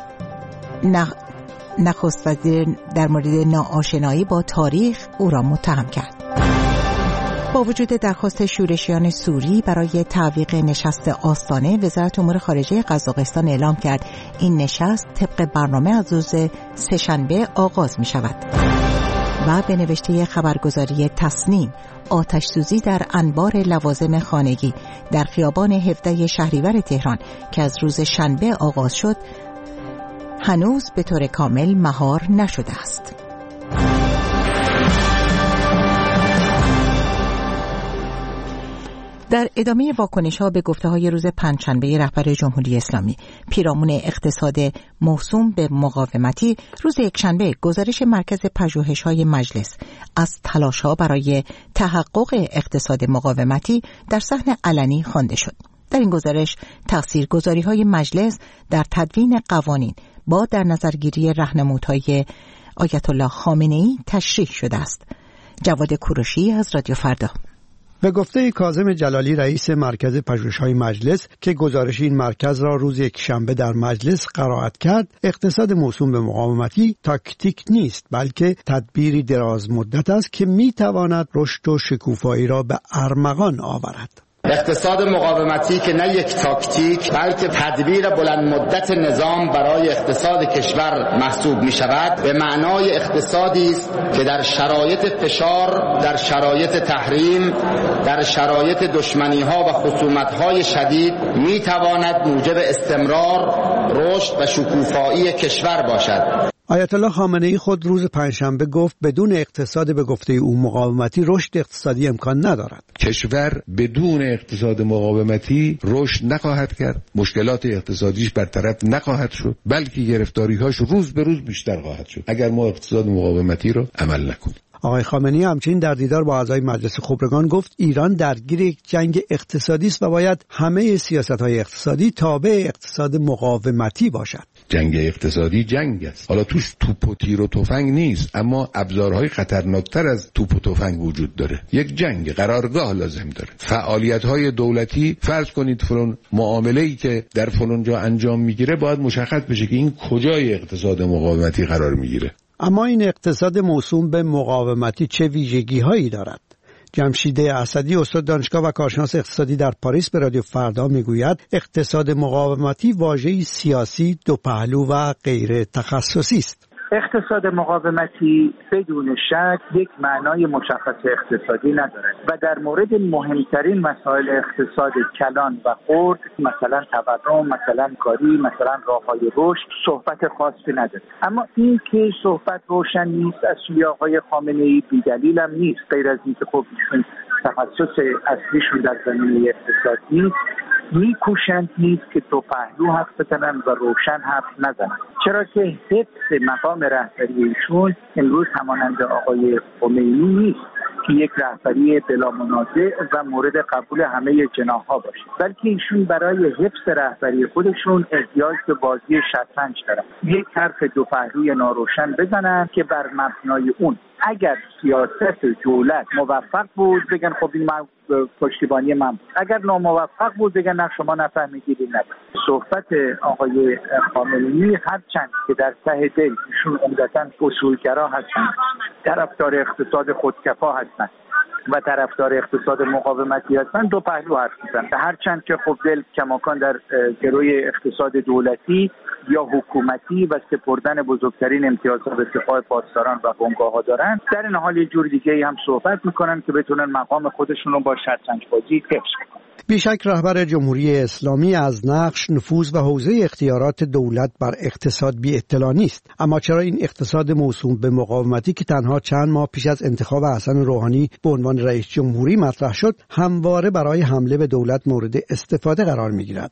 نخست وزیر در مورد ناآشنایی با تاریخ او را متهم کرد. با وجود درخواست شورشیان سوری برای تعویق نشست آستانه، وزارت امور خارجه قزاقستان اعلام کرد این نشست طبق برنامه از روز سه‌شنبه آغاز می شود. و به نوشته خبرگزاری تصنیم، آتش سوزی در انبار لوازم خانگی در خیابان 17 شهریور تهران که از روز شنبه آغاز شد هنوز به طور کامل مهار نشده است. در ادامه واکنش‌ها به گفته‌های روز پنجشنبه رهبر جمهوری اسلامی پیرامون اقتصاد موسوم به مقاومتی، روز یکشنبه گزارش مرکز پژوهش‌های مجلس از تلاش‌ها برای تحقق اقتصاد مقاومتی در صحن علنی خوانده شد. در این گزارش تاثیرگذاری‌های مجلس در تدوین قوانین با در نظرگیری راهنمودهای آیت الله خامنه‌ای تشریح شده است. جواد کوروشی از رادیو فردا. به گفته کاظم جلالی رئیس مرکز پژوهش‌های مجلس که گزارش این مرکز را روز یکشنبه در مجلس قرائت کرد، اقتصاد موسوم به مقاومتی تاکتیک نیست بلکه تدبیری دراز مدت است که می‌تواند رشد و شکوفایی را به ارمغان آورد. اقتصاد مقاومتی که نه یک تاکتیک بلکه تدبیر بلند مدت نظام برای اقتصاد کشور محسوب می شود، به معنای اقتصادی است که در شرایط فشار، در شرایط تحریم، در شرایط دشمنی ها و خصومت های شدید می تواند موجب استمرار، رشد و شکوفایی کشور باشد. آیت الله خامنه‌ای خود روز پنجشنبه گفت بدون اقتصاد به گفته او مقاومتی رشد اقتصادی امکان ندارد. کشور بدون اقتصاد مقاومتی رشد نخواهد کرد، مشکلات اقتصادیش برطرف نخواهد شد، بلکه گرفتاری‌هاش روز به روز بیشتر خواهد شد اگر ما اقتصاد مقاومتی رو عمل نکنیم. آقای خامنه‌ای همچنین در دیدار با اعضای مجلس خبرگان گفت ایران درگیر یک جنگ اقتصادی است و باید همه سیاست‌های اقتصادی تابع اقتصاد مقاومتی باشد. جنگ اقتصادی جنگ است. حالا توش توپ و تیر و تفنگ نیست، اما ابزارهای خطرناکتر از توپ و تفنگ وجود داره. یک جنگ قرارگاه لازم داره. فعالیت‌های دولتی، فرض کنید فلان معامله‌ای که در فلان جا انجام میگیره باید مشخص بشه که این کجای اقتصاد مقاومتی قرار میگیره. اما این اقتصاد موسوم به مقاومتی چه ویژگی‌هایی دارد؟ جمشید اسدی استاد دانشگاه و کارشناس اقتصادی در پاریس به رادیو فردا میگوید اقتصاد مقاومتی واژه‌ای سیاسی دو پهلو و غیر تخصصی است. اقتصاد مقاومتی بدون شک یک معنای مشخص اقتصادی ندارد و در مورد مهمترین مسائل اقتصاد کلان و خرد، مثلا تورم، مثلا کاری، مثلا راههای رشد، صحبت خاصی نداره. اما این که صحبت روشن نیست از سوی آقای خامنه‌ای بی‌دلیل هم نیست، غیر از اینکه خب ایشون تخصص اصلیشون در زمینه اقتصاد نیست، میکوشند نیست که دو پهلو حرف بزنن و روشن حرف نزنن، چرا که حفظ مقام رهبری ایشون امروز همانند آقای خمینی نیست که یک رهبری بلا منازع و مورد قبول همه جناح‌ها باشه، بلکه ایشون برای حفظ رهبری خودشون احتیاج به بازی شطرنج دارن، یک حرف دو پهلوی ناروشن بزنن که بر مبنای اون اگر سیاست دولت موفق بود بگن خب این پشتیبانی من بود، اگر ناموفق بود بگن نه شما نفهمیدید این نبود. صحبت آقای خامنه‌ای هرچند که در ته دل ایشون عمدتاً اصولگرا هستند، طرفدار اقتصاد خودکفا هستند و طرفدار اقتصاد مقاومتی هستند، دو پهلو حرف میزنند. هرچند که خب دل کماکان در گروی اقتصاد دولتی یا حکومتی و سپردن بزرگترین امتیازات به سپاه پاسداران و بنگاه‌ها دارن، در این حال یه جور دیگه هم صحبت میکنن که بتونن مقام خودشون رو با شطرنج بازی حفظ کنن. بیشک رهبر جمهوری اسلامی از نقش، نفوذ و حوزه اختیارات دولت بر اقتصاد بی اطلاع نیست. اما چرا این اقتصاد موسوم به مقاومتی که تنها چند ماه پیش از انتخاب حسن روحانی به عنوان رئیس جمهوری مطرح شد، همواره برای حمله به دولت مورد استفاده قرار می‌گیرد؟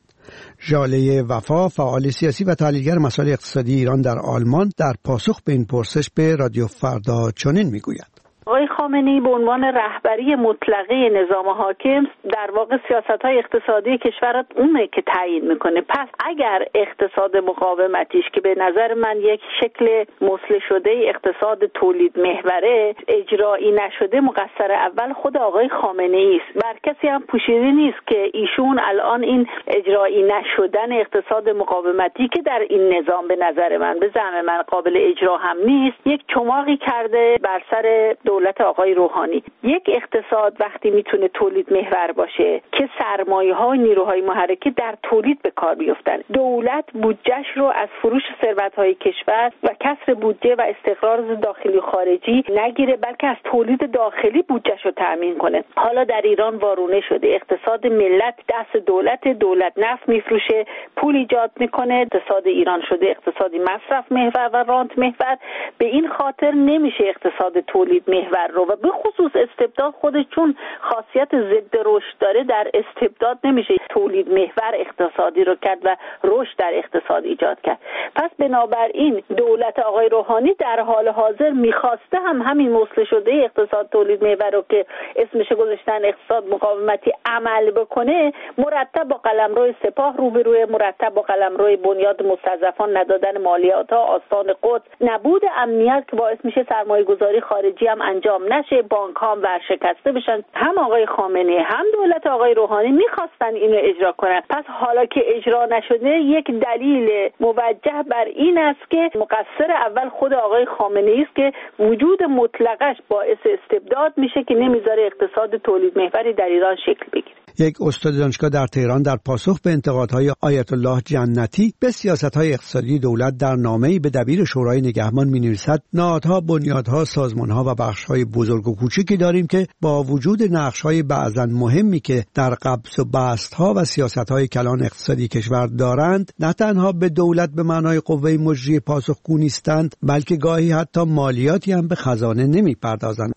ژاله وفا، فعال سیاسی و تحلیلگر مسائل اقتصادی ایران در آلمان، در پاسخ به این پرسش به رادیو فردا چنین میگوید: آقای خامنه‌ای به عنوان رهبری مطلقه نظام حاکم در واقع سیاست‌های اقتصادی کشور را اونه که تعیین میکنه. پس اگر اقتصاد مقاومتیش که به نظر من یک شکل مسلح شده اقتصاد تولید محوره اجرایی نشده، مقصر اول خود آقای خامنه‌ای است. بر کسی هم پوشیده نیست که ایشون الان این اجرایی نشدن اقتصاد مقاومتی که در این نظام به نظر من، به زعم من قابل اجرا هم نیست، یک چماقی کرده بر سر دولت آقای روحانی. یک اقتصاد وقتی میتونه تولید محور باشه که سرمایه‌ها و نیروهای محرکه در تولید به کار بیفتن، دولت بودجهش رو از فروش ثروت‌های کشور و کسر بودجه و استقرار داخلی و خارجی نگیره، بلکه از تولید داخلی بودجهش رو تامین کنه. حالا در ایران وارونه شده اقتصاد ملت دست دولت نفت میفروشه، پول ایجاد میکنه، اقتصاد ایران شده اقتصادی مصرف محور و رانت محور. به این خاطر نمیشه اقتصاد تولید محور رو و به خصوص استبداد خودش چون خاصیت ضد رشد داره، در استبداد نمیشه تولید محور اقتصادی رو کرد و رشد در اقتصاد ایجاد کرد. پس بنابراین دولت آقای روحانی در حال حاضر میخواسته همین مسلح شده اقتصاد تولید محور رو که اسمش گذاشتن اقتصاد مقاومتی عمل بکنه، مرتب با قلمرو سپاه روبروی، مرتب با قلمرو بنیاد مستضعفان، ندادن مالیات ها، آستان قدس، نبود امنیت که باعث میشه سرمایه گذاری خارجی هم انجام نشه، بانک ها هم ورشکسته بشن. هم آقای خامنه‌ای هم دولت آقای روحانی میخواستن اینو اجرا کنن. پس حالا که اجرا نشده، یک دلیل موجه بر این است که مقصر اول خود آقای خامنه‌ای است که وجود مطلقش باعث استبداد میشه که نمیذاره اقتصاد تولید محوری در ایران شکل بگیره. یک استاد دانشگاه در تهران در پاسخ به انتقادهای آیت الله جنتی به سیاست‌های اقتصادی دولت در نامه‌ای به دبیر شورای نگهبان می‌نویسد: نهادها، بنیادها، سازمان‌ها و بخش‌های بزرگ و کوچکی داریم که با وجود نقش‌های بعضاً مهمی که در قبض و بست‌ها و سیاست‌های کلان اقتصادی کشور دارند، نه تنها به دولت به معنای قوه مجری پاسخگو نیستند، بلکه گاهی حتی مالیاتی هم به خزانه نمی‌پردازند.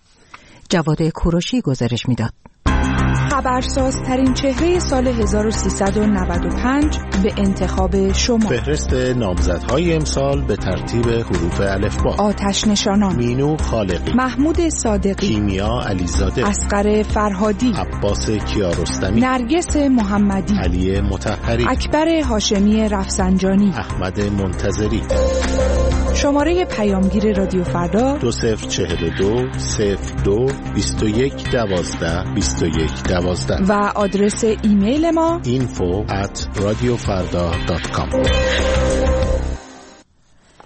جواد کوروشی گزارش می‌داد. خبرسازترین چهره سال 1395 به انتخاب شما. فهرست نامزدهای امسال به ترتیب حروف الفبا: آتش نشانان، مینو خالقی، محمود صادقی، کیمیا علیزاده، اصغر فرهادی، عباس کیارستمی، نرگس محمدی، علی مطهری، اکبر هاشمی رفسنجانی، احمد منتظری. شماره پیامگیر رادیو فردا 2042 02 21 12 21 12 و آدرس ایمیل ما info@radiofarda.com.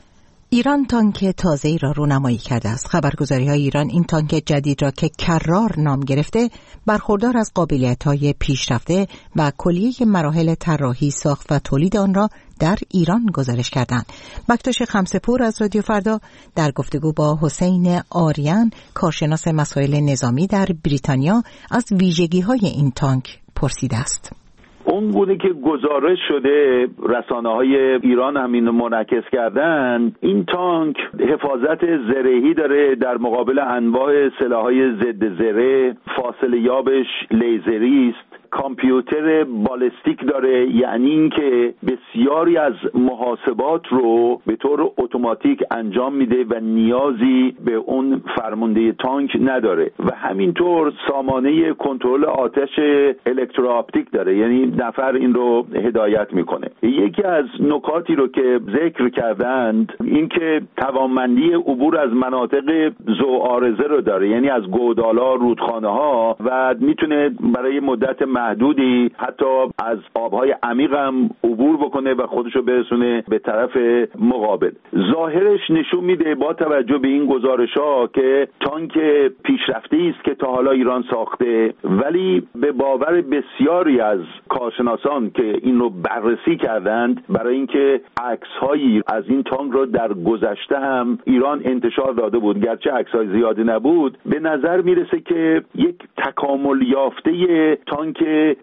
ایران تانک تازه‌ای را رونمایی کرده است. خبرگزاری‌های ایران این تانک جدید را که کرار نام گرفته، برخوردار از قابلیت‌های پیشرفته و کلیه مراحل طراحی، ساخت و تولید آن را در ایران گزارش کردند. بکتاش خمسه‌پور از رادیو فردا در گفتگو با حسین آریان، کارشناس مسائل نظامی در بریتانیا، از ویژگی‌های این تانک پرسیده است. اون گونه که گزارش شده، رسانه‌های ایران هم اینو منعکس کردن، این تانک حفاظت زرهی داره در مقابل انواع سلاح‌های ضد زره، فاصله یابش لیزری است، کامپیوتر بالستیک داره، یعنی اینکه بسیاری از محاسبات رو به طور اتوماتیک انجام میده و نیازی به اون فرمانده تانک نداره و همینطور سامانه کنترل آتش الکترواپتیک داره، یعنی نفر این رو هدایت میکنه. یکی از نکاتی رو که ذکر کردند اینکه توانمندی عبور از مناطق ذوعارضه رو داره، یعنی از گودالا، رودخانه ها، و میتونه برای مدت محدودی حتی از آبهای عمیق هم عبور بکنه و خودشو برسونه به طرف مقابل. ظاهرش نشون میده با توجه به این گزارش‌ها که تانک پیشرفته‌ای است که تا حالا ایران ساخته، ولی به باور بسیاری از کارشناسان که این رو بررسی کردند، برای اینکه عکس‌هایی از این تانک رو در گذشته هم ایران انتشار داده بود، گرچه عکس‌های زیادی نبود، به نظر میرسه که یک تکامل یافته تانک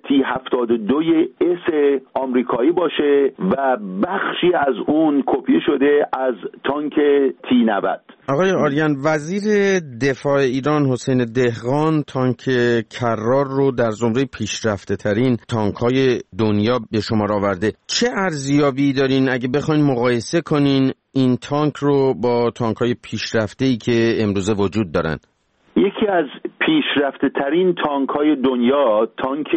T-72S آمریکایی باشه و بخشی از اون کپی شده از تانک T-90. آقای آریان، وزیر دفاع ایران حسین دهقان تانک کرار رو در زمره پیشرفته ترین تانک‌های دنیا به شمار آورده. چه ارزیابی دارین اگه بخواین مقایسه کنین این تانک رو با تانک‌های پیشرفته‌ای که امروزه وجود دارن؟ یکی از پیشرفته ترین تانک های دنیا تانک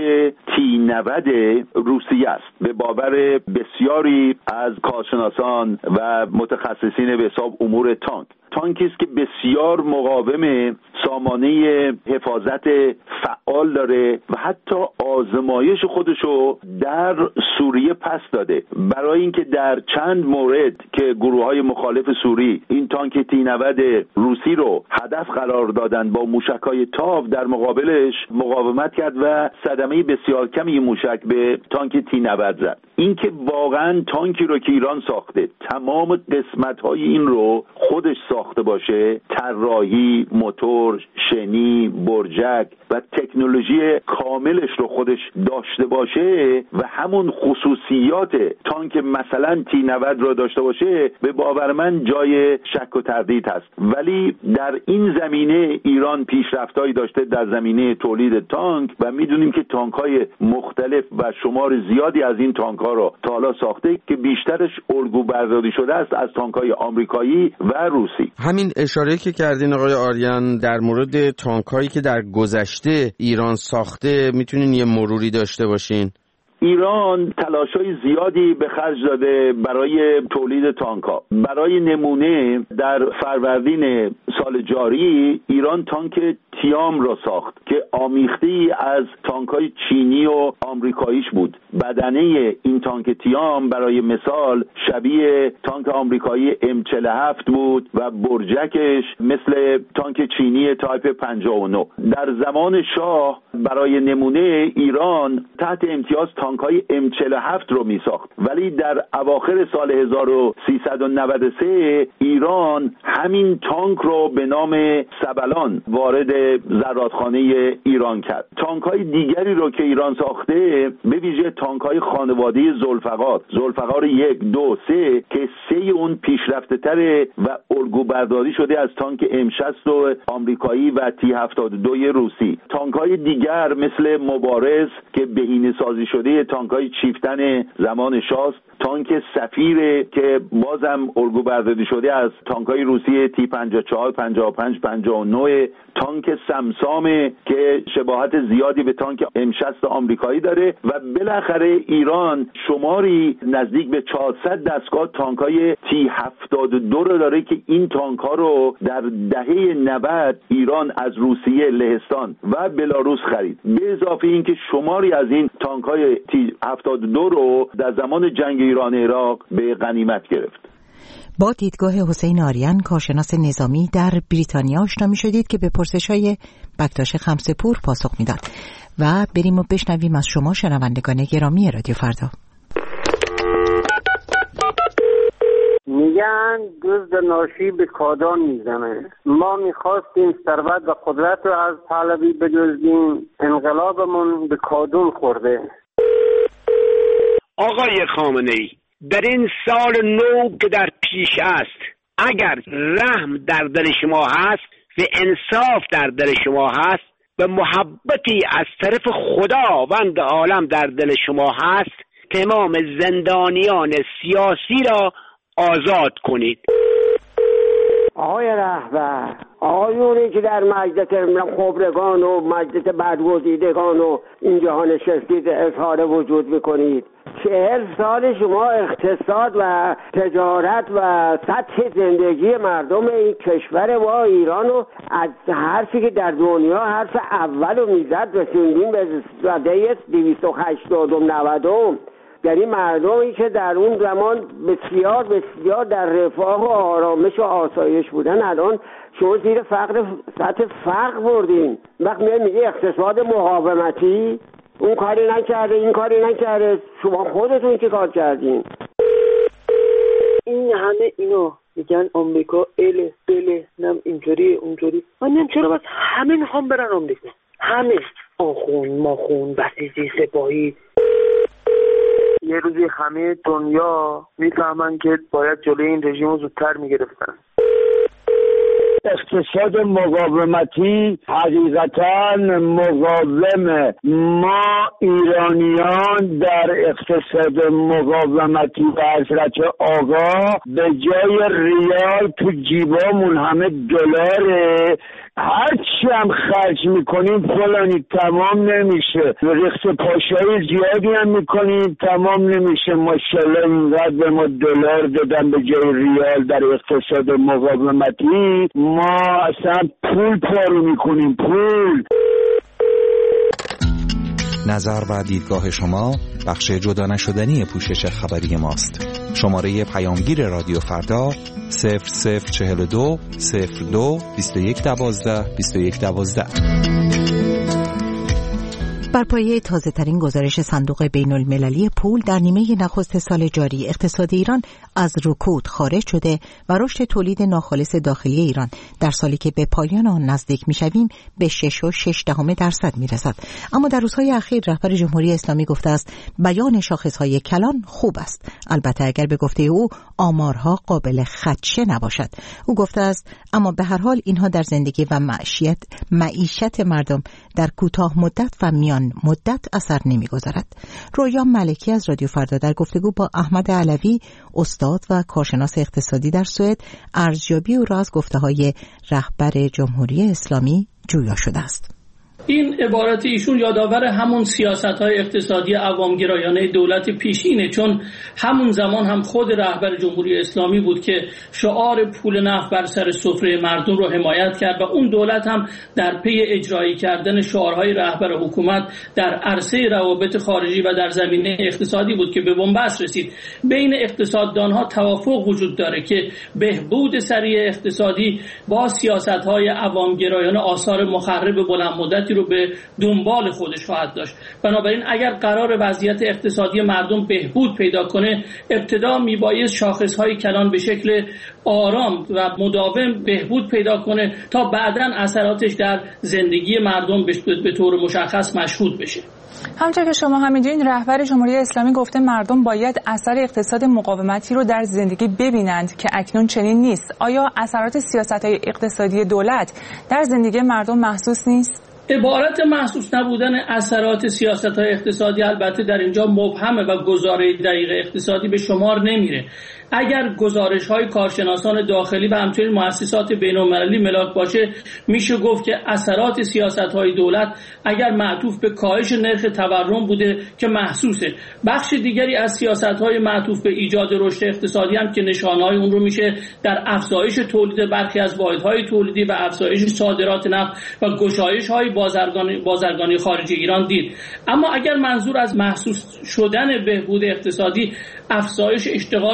T-90 روسیه است. به باور بسیاری از کارشناسان و متخصصین به حساب امور تانکی است که بسیار مقاوم، سامانه حفاظت فعال داره و حتی آزمایش خودشو در سوریه پس داده، برای اینکه در چند مورد که گروه‌های مخالف سوری این تانک T-90 روسی رو هدف قرار دادن، با موشک‌های تاو در مقابلش مقاومت کرد و صدمه بسیار کمی موشک به تانک T-90 زد. اینکه واقعا تانکی رو که ایران ساخته تمام قسمت‌های این رو خودش ساخته باشه، طراحی، موتور، شنی، برجک و تکنولوژی کاملش رو خودش داشته باشه و همون خصوصیات تانک مثلا T-90 رو داشته باشه، به باور من جای شک و تردید هست. ولی در این زمینه ایران پیشرفت‌هایی داشته در زمینه تولید تانک و میدونیم که تانک‌های مختلف و شمار زیادی از این تانک‌ها رو تا حالا ساخته که بیشترش الگو برداری شده است از تانک‌های آمریکایی و روسی. همین اشاره که کردین آقای آریان در مورد تانک‌هایی که در گذشته ایران ساخته، میتونین یه مروری داشته باشین؟ ایران تلاش‌های زیادی به خرج داده برای تولید تانک‌ها. برای نمونه در فروردین سال جاری ایران تانک تیام را ساخت که آمیخته از تانک‌های چینی و آمریکاییش بود. بدنه این تانک تیام برای مثال شبیه تانک آمریکایی M47 بود و برجکش مثل تانک چینی تایپ 59. در زمان شاه برای نمونه ایران تحت امتیاز تانک‌های M47 رو می‌ساخت، ولی در اواخر سال 1393 ایران همین تانک رو به نام سبلان وارد زرادخانه ایران کرد. تانک‌های دیگری رو که ایران ساخته، به ویژه تانک‌های خانواده ذوالفقار 1، 2، 3 که 3 اون پیشرفته‌تره و الگو برداری شده از تانک M60 آمریکایی و T-72 روسی. تانک‌های دیگر مثل مبارز که بهینه سازی شده تانک‌های چیفتن زمان شاست، تانک سفیر که بازم الگو برداری شده از تانک‌های روسی T-54، 55، 59، تانک سمسام که شباهت زیادی به تانک M60 آمریکایی داره و بالاخره ایران شماری نزدیک به 400 دستگاه تانک‌های T-72 رو داره که این تانک‌ها رو در دهه 90 ایران از روسیه، لهستان و بلاروس خرید. به اضافه اینکه شماری از این تانک‌های T-72 رو در زمان جنگ ایران عراق به غنیمت گرفت. با دیدگاه حسین آریان کارشناس نظامی در بریتانیا آشنا می‌شدید که به پرسش‌های بکتاش خمسه‌پور پاسخ میداد. و بریم و بشنویم از شما شنوندگان گرامی رادیو فردا. میگن دزد ناشی به کادان میزنه. ما میخواستیم ثروت و قدرت رو از پهلوی بدزدیم، انقلابمون به کادون خورده. آقای خامنه‌ای، در این سال نو که در پیش است، اگر رحم در دل شما هست و انصاف در دل شما هست و محبتی از طرف خداوند عالم در دل شما هست، تمام زندانیان سیاسی را آزاد کنید. آقای رهبر، آقایونی که در مجلس خبرگان و مجلس برگزیدگان و این جهان نشستید اظهار وجود میکنید، 40 سال شما اقتصاد و تجارت و سطح زندگی مردم این کشور ما ایران رو از حرفی که در دنیا حرف اول رو میزد رسوندین به سده 280 یعنی مردمی که در اون زمان بسیار بسیار در رفاه و آرامش و آسایش بودن، الان شما زیر سطح فقر بردین. وقت میگه اقتصاد مقاومتی، اون کاری نکرده این کاری نکرده، شما خودتون چه کار کردین؟ این همه اینو میگن آمریکا اله بله نم اینطوری اونطوری، من نیم چرا بس همه میخوام برن آمریکا، همه آخون ماخون بسیجی سپاهی. یه روزی همه دنیا میفهمن که باید جلوی این رژیم رو زودتر میگرفتن. اقتصاد مقاومتی حقیقتا مقاومه. ما ایرانیان در اقتصاد مقاومتی به حضرت آقا به جای ریال تو جیبامون همه دلاره، هرچی هم خرج میکنیم فلانی تمام نمیشه، ریخت پاشایی زیادی هم میکنیم تمام نمیشه. ماشاءالله اینقدر به ما دلار دادن به جای ریال در اقتصاد مقاومتی، ما اصلا پول پارو میکنیم پول. نظر و دیدگاه شما بخش جدا نشدنی پوشش خبری ماست. شماره پیامگیر رادیو فردا 0042 02 2112 2112. بر پایه تازه ترین گزارش صندوق بین المللی پول در نیمه نخست سال جاری، اقتصاد ایران از رکود خارج شده و رشد تولید ناخالص داخلی ایران در سالی که به پایان آن نزدیک می‌شویم به 6.6% می‌رسد. اما در روزهای اخیر رهبر جمهوری اسلامی گفته است بیان شاخص‌های کلان خوب است، البته اگر به گفته او آمارها قابل خدشه نباشد. او گفته است اما به هر حال اینها در زندگی و معیشت مردم در کوتاه مدت و میان مدت اثر نمی‌گذارد. رویا ملکی از رادیو فردا در گفتگو با احمد علوی، استاد و کارشناس اقتصادی در سوئد، ارزیابی او را از گفته‌های رهبر جمهوری اسلامی جویا شده است. این عبارت ایشون یادآور همون سیاست‌های اقتصادی عوامگرایانه دولت پیشینه، چون همون زمان هم خود رهبر جمهوری اسلامی بود که شعار پول نفت بر سر سفره مردم رو حمایت کرد و اون دولت هم در پی اجرایی کردن شعارهای رهبر حکومت در عرصه روابط خارجی و در زمینه اقتصادی بود که به بنبست رسید. بین اقتصاددانها توافق وجود داره که بهبود سریع اقتصادی با سیاست‌های عوامگرایانه آثار مخرب بلند مدتی رو به دنبال خودش خواهد داشت. بنابراین اگر قرار وضعیت اقتصادی مردم بهبود پیدا کنه، ابتدا میبایست شاخصهای کلان به شکل آرام و مداوم بهبود پیدا کنه تا بعداً اثراتش در زندگی مردم به طور مشخص مشهود بشه. همونطور که شما هم می‌دونید رهبر جمهوری اسلامی گفته مردم باید اثر اقتصاد مقاومتی رو در زندگی ببینند که اکنون چنین نیست. آیا اثرات سیاست‌های اقتصادی دولت در زندگی مردم محسوس نیست؟ عبارت محسوس نبودن اثرات سیاست‌های اقتصادی البته در اینجا مبهمه و گزاره دقیق اقتصادی به شمار نمیره. اگر گزارش‌های کارشناسان داخلی و همچنین مؤسسات بین‌المللی ملاک باشه، میشه گفت که اثرات سیاست‌های دولت اگر معطوف به کاهش نرخ تورم بوده که محسوسه، بخش دیگری از سیاست‌های معطوف به ایجاد رشد اقتصادی هم که نشانه‌های اون رو میشه در افزایش تولید برخی از واحدهای تولیدی و افزایش صادرات نفت و گشایش‌های بازرگانی خارجی ایران دید. اما اگر منظور از محسوس شدن بهبود اقتصادی افزایش اشتغال یا قدرت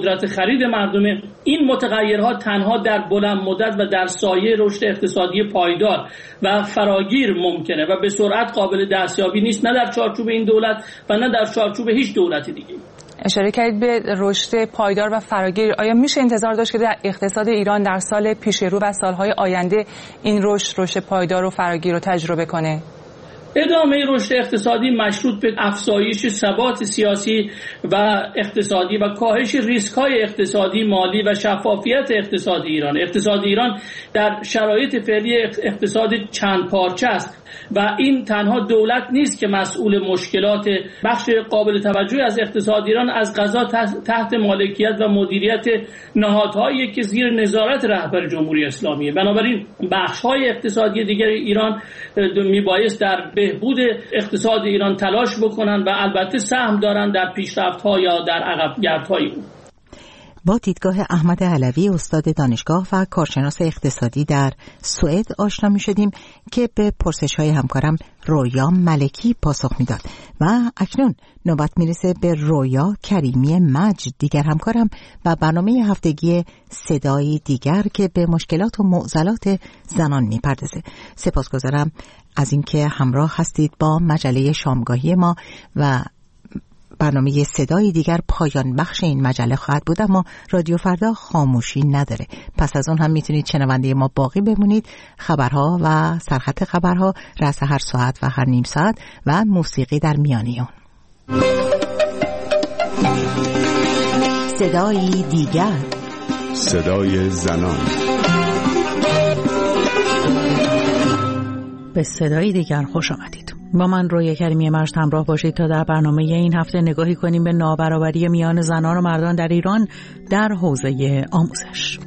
قدرت خرید مردمه. این متغیرها تنها در بلند مدت و در سایه رشد اقتصادی پایدار و فراگیر ممکنه و به سرعت قابل دستیابی نیست، نه در چارچوب این دولت و نه در چارچوب هیچ دولت دیگه. اشاره کردید به رشد پایدار و فراگیر. آیا میشه انتظار داشت که در اقتصاد ایران در سال پیش رو و سالهای آینده این رشد پایدار و فراگیر رو تجربه کنه؟ ادامه رشد اقتصادی مشروط به افزایش ثبات سیاسی و اقتصادی و کاهش ریسک‌های اقتصادی، مالی و شفافیت اقتصاد ایران. اقتصاد ایران در شرایط فعلی اقتصاد چند پارچه است و این تنها دولت نیست که مسئول مشکلات بخش قابل توجهی از اقتصاد ایران از قضا تحت مالکیت و مدیریت نهادهایی که زیر نظارت رهبر جمهوری اسلامیه. بنابراین بخش‌های اقتصادی دیگر ایران میبایست در بهبود اقتصاد ایران تلاش بکنن و البته سهم دارن در پیشرفت‌ها یا در عقبگردهای اون. با دیدگاه احمد علوی استاد دانشگاه و کارشناس اقتصادی در سوئد آشنا می شدیم که به پرسش‌های همکارم رویا ملکی پاسخ میداد و اکنون نوبت میرسه به رویا کریمی مجد، دیگر همکارم و برنامه هفتگی صدای دیگر که به مشکلات و معضلات زنان میپردازه. سپاسگزارم از اینکه همراه هستید با مجله شامگاهی ما و برنامه صدای دیگر پایان بخش این مجله خواهد بود، اما رادیو فردا خاموشی نداره. پس از اون هم میتونید شنونده ما باقی بمونید. خبرها و سرخط خبرها رأس هر ساعت و هر نیم ساعت و موسیقی در میانیون. صدای دیگر، صدای زنان. به صدای دیگر خوش آمدید. با من رویا کریمی مجد همراه باشید تا در برنامه این هفته نگاهی کنیم به نابرابری میان زنان و مردان در ایران در حوزه آموزش.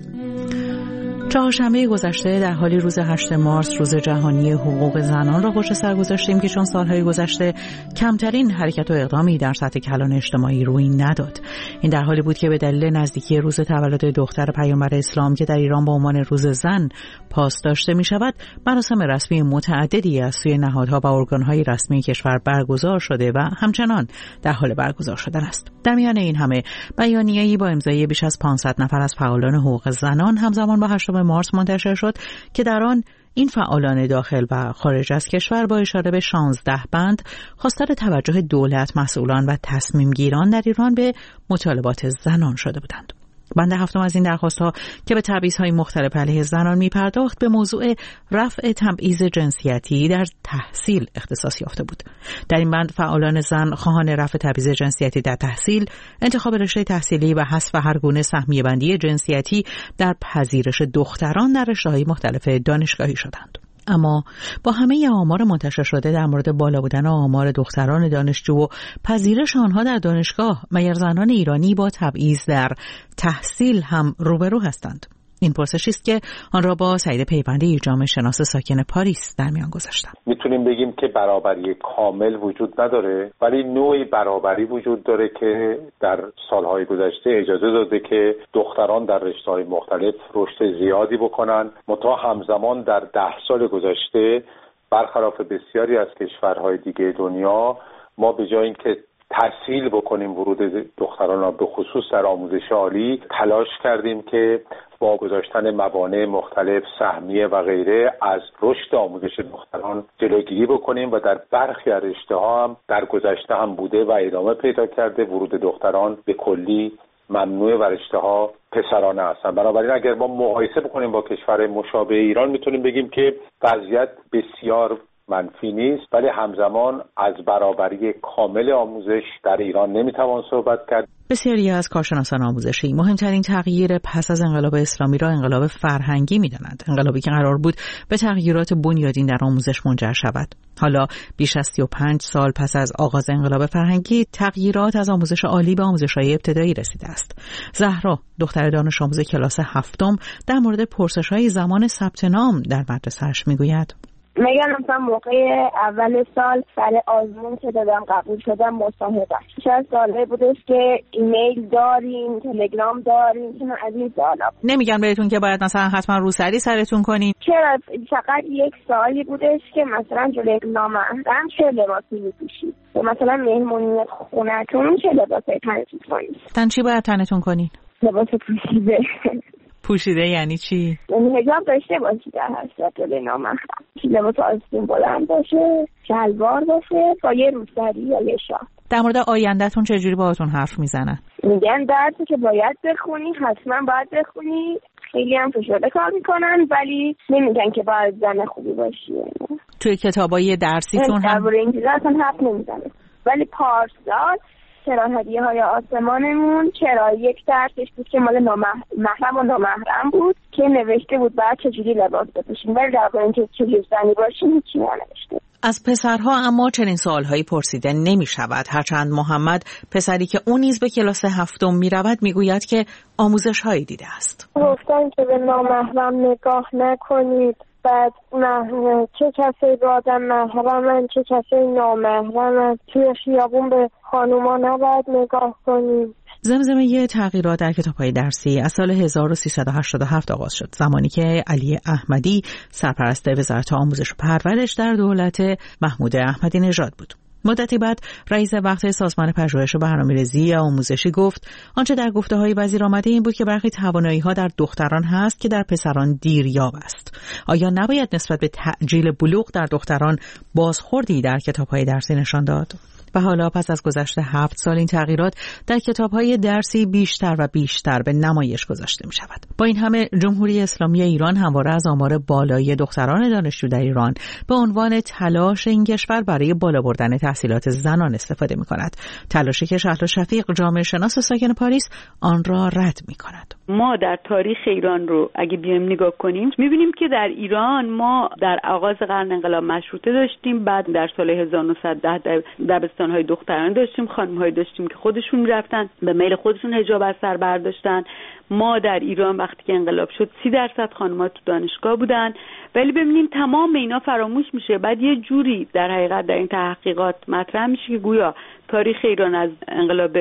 چهارشنبه گذشته در حالی روز 8 مارس روز جهانی حقوق زنان را پشت سر گذاشتیم که چون سالهای گذشته کمترین حرکت و اقدامی در سطح کلان اجتماعی روی نداد. این در حالی بود که به دلیل نزدیکی روز تولد دختر پیامبر اسلام که در ایران با عنوان روز زن پاس داشته می شود، مراسم رسمی متعددی از سوی نهادها و ارگانهای رسمی کشور برگزار شده و همچنان در حال برگزار شدن است. در میان این همه بیانیه‌ای با امضای بیش از 500 نفر از فعالان حقوق زنان همزمان با 8 مارس منتشر شد که در آن این فعالان داخل و خارج از کشور با اشاره به 16 بند خواستار توجه دولت، مسئولان و تصمیم گیران در ایران به مطالبات زنان شده بودند. بند 7 از این درخواست‌ها که به تبعیض‌های مختلف علیه زنان می‌پرداخت به موضوع رفع تبعیض جنسیتی در تحصیل اختصاص یافته بود. در این بند فعالان زن خواهان رفع تبعیض جنسیتی در تحصیل، انتخاب رشته تحصیلی و حذف هر گونه سهمیه بندی جنسیتی در پذیرش دختران در رشته‌های مختلف دانشگاهی شدند. اما با همه آمار منتشر شده در مورد بالا بودن آمار دختران دانشجو و پذیرش آنها در دانشگاه، مگر زنان ایرانی با تبعیض در تحصیل هم روبرو هستند؟ این پرسشی است که آن را با سعید پیوندی، جامعه شناس ساکن پاریس، در میان گذاشتم. میتونیم بگیم که برابری کامل وجود نداره، ولی نوعی برابری وجود داره که در سالهای گذشته اجازه داده که دختران در رشته‌های مختلف رشد زیادی بکنن. منتها همزمان در 10 سال گذشته برخلاف بسیاری از کشورهای دیگه دنیا، ما به جای اینکه تسهیل بکنیم ورود دختران را به خصوص در آموزش عالی، تلاش کردیم که با گذاشتن موانع مختلف، سهمیه و غیره، از رشد آموزش دختران جلوگیری بکنیم و در برخی از رشته‌ها هم در گذشته هم بوده و ادامه پیدا کرده ورود دختران به کلی ممنوع و رشته‌ها پسرانه هستند. بنابراین اگر ما مقایسه بکنیم با کشور مشابه ایران، میتونیم بگیم که وضعیت بسیار منفی نیست، ولی همزمان از برابری کامل آموزش در ایران نمیتوان صحبت کرد. بسیاری از کارشناسان آموزشی مهمترین تغییر پس از انقلاب اسلامی را انقلاب فرهنگی می‌دانند، انقلابی که قرار بود به تغییرات بنیادین در آموزش منجر شود. حالا بیش از 35 سال پس از آغاز انقلاب فرهنگی، تغییرات از آموزش عالی به آموزش‌های ابتدایی رسیده است. زهرا، دختر دانش آموز کلاس 7، در مورد پرسش‌های زمان ثبت نام در مدرسه‌اش می‌گوید: مثلا موقع اول سال سر آزمون که دادم قبول شدم مصاحبه. چند ساله بودش که ایمیل داریم، تلگرام داریم، از این سوالا. نمیگن بهتون که باید مثلا حتما روسری سرتون کنین؟ چرا؟ فقط یک سوالی بودش که مثلا جلوی نامحرم چه لباسی می‌پوشید؟ مثلا مهمونی خونه‌تون چه لباسی تنتون کنید؟ چی باید تنتون کنین؟ لباس پوشیده یعنی چی؟ یعنی حجاب داشته باشی در هر صورت نامحرم، لباس آستین بلند باشه، شلوار باشه با یه روسری یا یه شال. در مورد آیندهتون چجوری باهاتون حرف میزنن؟ میگن درسی که باید بخونی حتما باید بخونی، خیلی هم فشرده کار میکنن ولی نمیگن که باید زن خوبی باشی. توی کتابای درسیتون هم درباره این چیزا اصلا حرف نمیزنه. ولی پارسال چرا هدیه‌های آسمانمون چرا یک درسش بود که مال محرم و نامحرم بود که نوشته بود بعد چجوری لباس بپوشیم، ولی درباره اینکه چجوری زنی باشیم هیچی ننوشته. از پسرها اما چنین سوالهایی پرسیده نمی شود، هرچند محمد پسری که اون نیز به کلاس 7 می رود می گوید که آموزش هایی دیده است. گفتن که به نامحرم نگاه نکنید، بعد چه کسی با آدم محرمن چه کسی نامحرمن، توی خیابون به خانوما نباید نگاه کنید. زمزمه یه تغییرات در کتاب‌های درسی از سال 1387 آغاز شد، زمانی که علی احمدی سرپرست وزارت آموزش و پرورش در دولت محمود احمدی نژاد بود. مدتی بعد رئیس وقت سازمان پژوهش و برنامه‌ریزی آموزشی گفت آنچه در گفته‌های وزیر آمده این بود که برخی توانایی‌ها در دختران هست که در پسران دیریاب است. آیا نباید نسبت به تعجیل بلوغ در دختران بازخوردی در کتاب‌های درسی نشان داد؟ و حالا پس از گذشت 7 سال این تغییرات در کتاب‌های درسی بیشتر و بیشتر به نمایش گذاشته می‌شود. با این همه جمهوری اسلامی ایران همواره از آمار بالایی دختران دانشجو در ایران به عنوان تلاش این کشور برای بالا بردن تحصیلات زنان استفاده می‌کند. تلاشی که شهلا شفیق جامعه شناس ساکن پاریس آن را رد می‌کند. ما در تاریخ ایران رو اگه بیایم نگاه کنیم می‌بینیم که در ایران ما در آغاز قرن انقلاب مشروطه داشتیم، بعد در سال 1910 دبستان‌های دختران داشتیم، خانم‌های داشتیم که خودشون رفتن به میل خودشون حجاب از سر برداشتن. ما در ایران وقتی که انقلاب شد 30% خانم‌ها تو دانشگاه بودن، ولی ببینیم تمام اینا فراموش میشه. بعد یه جوری در حقیقت در این تحقیقات مطرح میشه که گویا تاریخ ایران از انقلاب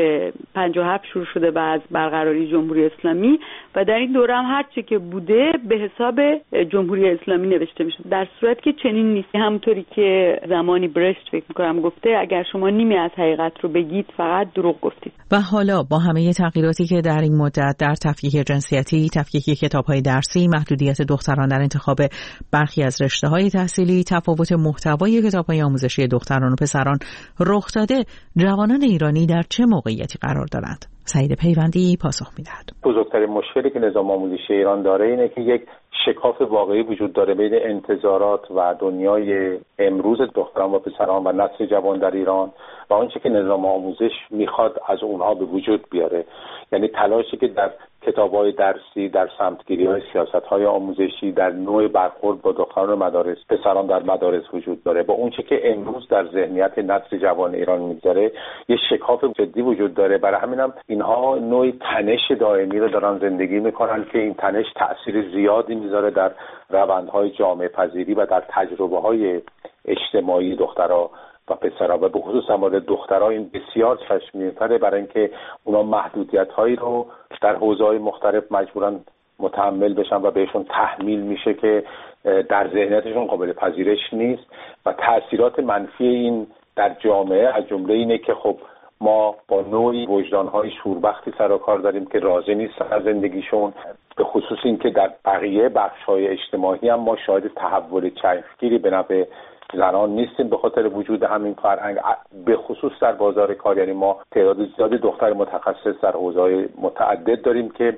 57 شروع شده و از برقراری جمهوری اسلامی و در این دوره هم هر چه که بوده به حساب جمهوری اسلامی نوشته میشه، در صورتی که چنین نیست. همونطوری که زمانی برشت فکر می‌کنم گفته اگر شما نیمی از حقیقت رو بگید فقط دروغ گفتید. و حالا با همه تغییراتی که در این مدت در تفکیک جنسیتی، تفکیک کتاب‌های درسی، محدودیت دختران در انتخاب برخی از رشته‌های تحصیلی، تفاوت محتوای کتاب‌های آموزشی دختران و پسران رخ داده، جوانان ایرانی در چه موقعیتی قرار دارند؟ سعید پیوندی پاسخ می‌دهد. بزرگترین مشکلی که نظام آموزشی ایران داره اینه که یک شکاف واقعی وجود داره بین انتظارات و دنیای امروز دختران و پسران و نسل جوان در ایران و آنچه که نظام آموزش میخواد از اونها به وجود بیاره. یعنی تلاشی که در کتاب‌های درسی، در سمتگیری‌های سیاست‌های آموزشی، در نوع برخورد با دختران مدارس، پسران در مدارس وجود داره. با اونچه که امروز در ذهنیت نسل جوان ایران می‌گذره، یه شکاف جدی وجود داره. برای همینم اینها نوعی تنش دائمی رو دارن زندگی می‌کنن که این تنش تأثیر زیادی می‌ذاره در روندهای جامعه پذیری و در تجربه‌های اجتماعی دخترها و پسرها و به خصوص مورد دخترها این بسیار چشمگیرتره، برای اینکه اونا محدودیت‌هایی رو در حوزه‌های مختلف مجبورن متحمل بشن و بهشون تحمیل میشه که در ذهنیتشون قابل پذیرش نیست و تأثیرات منفی این در جامعه از جمله اینه که خب ما با نوعی وجدان‌های شوربختی سر و کار داریم که راضی نیستن از زندگیشون، به خصوص این که در بقیه بخش‌های اجتماعی هم ما شاهد تحول چشمگیری به نفع زنان نیستیم به خاطر وجود همین فرهنگ، به خصوص در بازار کار. یعنی ما تعداد زیادی دختر متخصص در حوزه‌های متعدد داریم که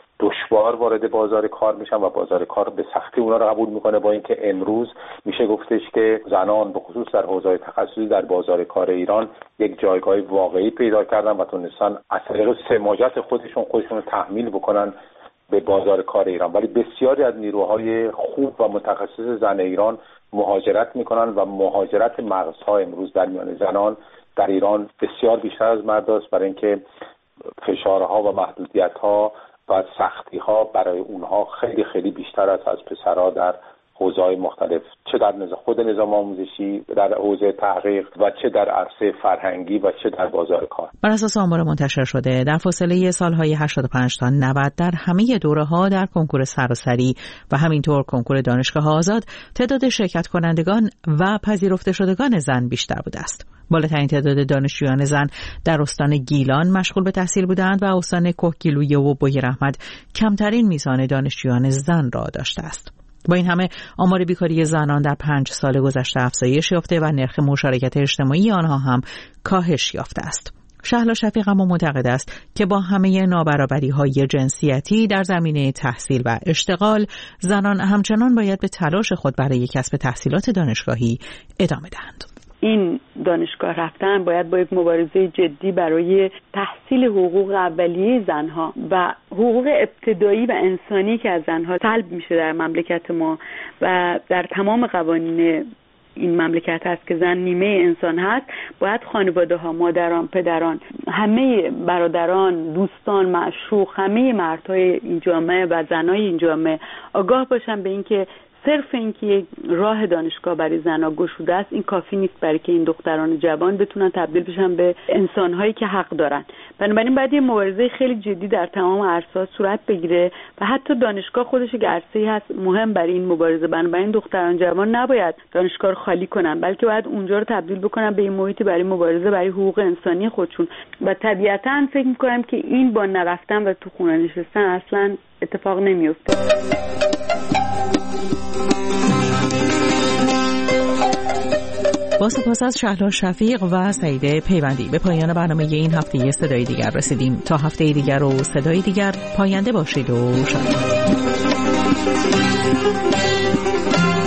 دشوار وارد بازار کار میشن و بازار کار به سختی اونا رو قبول میکنه، با اینکه امروز میشه گفتش که زنان به خصوص در حوزه‌های تخصصی در بازار کار ایران یک جایگاه واقعی پیدا کردن و تونستن از طریق سماجت خودشون رو تحمیل بکنن به بازار کار ایران. ولی بسیاری از نیروهای خوب و متخصص زن ایران مهاجرت میکنن و مهاجرت مغزها امروز در میان زنان در ایران بسیار بیشتر از مرد است، برای اینکه فشارها و محدودیت‌ها و سختی‌ها برای اونها خیلی خیلی بیشتر است از پسرها در حوزه‌های مختلف، چه در خود نظام آموزشی، در حوزه تحقیق و چه در عرصه فرهنگی و چه در بازار کار. بر اساس آمار منتشر شده در فاصله سالهای 85 تا 90 در همه دوره‌ها در کنکور سراسری و همینطور کنکور دانشگاه آزاد تعداد شرکت کنندگان و پذیرفته شدگان زن بیشتر بوده است. بالاترین تعداد دانشجویان زن در استان گیلان مشغول به تحصیل بودند و استان کهگیلویه و بویر احمد کمترین میزان دانشجویان زن را داشته است. با این همه آمار بیکاری زنان در 5 سال گذشته افزایش یافته و نرخ مشارکت اجتماعی آنها هم کاهش یافته است. شهلا شفیق اما معتقد است که با همه نابرابری‌های جنسیتی در زمینه تحصیل و اشتغال، زنان همچنان باید به تلاش خود برای کسب تحصیلات دانشگاهی ادامه دهند. این دانشگاه رفتن باید با یک مبارزه جدی برای تحصیل حقوق اولیه زنها و حقوق ابتدایی و انسانی که از زنها طلب میشه در مملکت ما و در تمام قوانین این مملکت هست که زن نیمه انسان هست، باید خانواده ها، مادران، پدران، همه برادران، دوستان، معشوق، همه مردهای این جامعه و زنای این جامعه آگاه باشن به اینکه صرف اینکه یک راه دانشگاه برای زنها گشوده است این کافی نیست برای که این دختران جوان بتونن تبدیل بشن به انسان‌هایی که حق دارن. بنابراین باید یه مبارزه خیلی جدی در تمام عرصه‌ها صورت بگیره و حتی دانشگاه خودش یک عرصه‌ای هست مهم برای این مبارزه. بنابراین دختران جوان نباید دانشگاه رو خالی کنن، بلکه باید اونجا رو تبدیل بکنن به این محیطی برای مبارزه برای حقوق انسانی خودشون. و طبیعتاً فکر می‌کنم که این با نرفتن و تو خونه نشستن اصلاً اتفاق نمی‌افته. با سپاس از شهلا شفیق و سعیده پیوندی به پایان برنامه این هفته صدای دیگر رسیدیم. تا هفته دیگر و صدای دیگر، پاینده باشید و شاد باشید.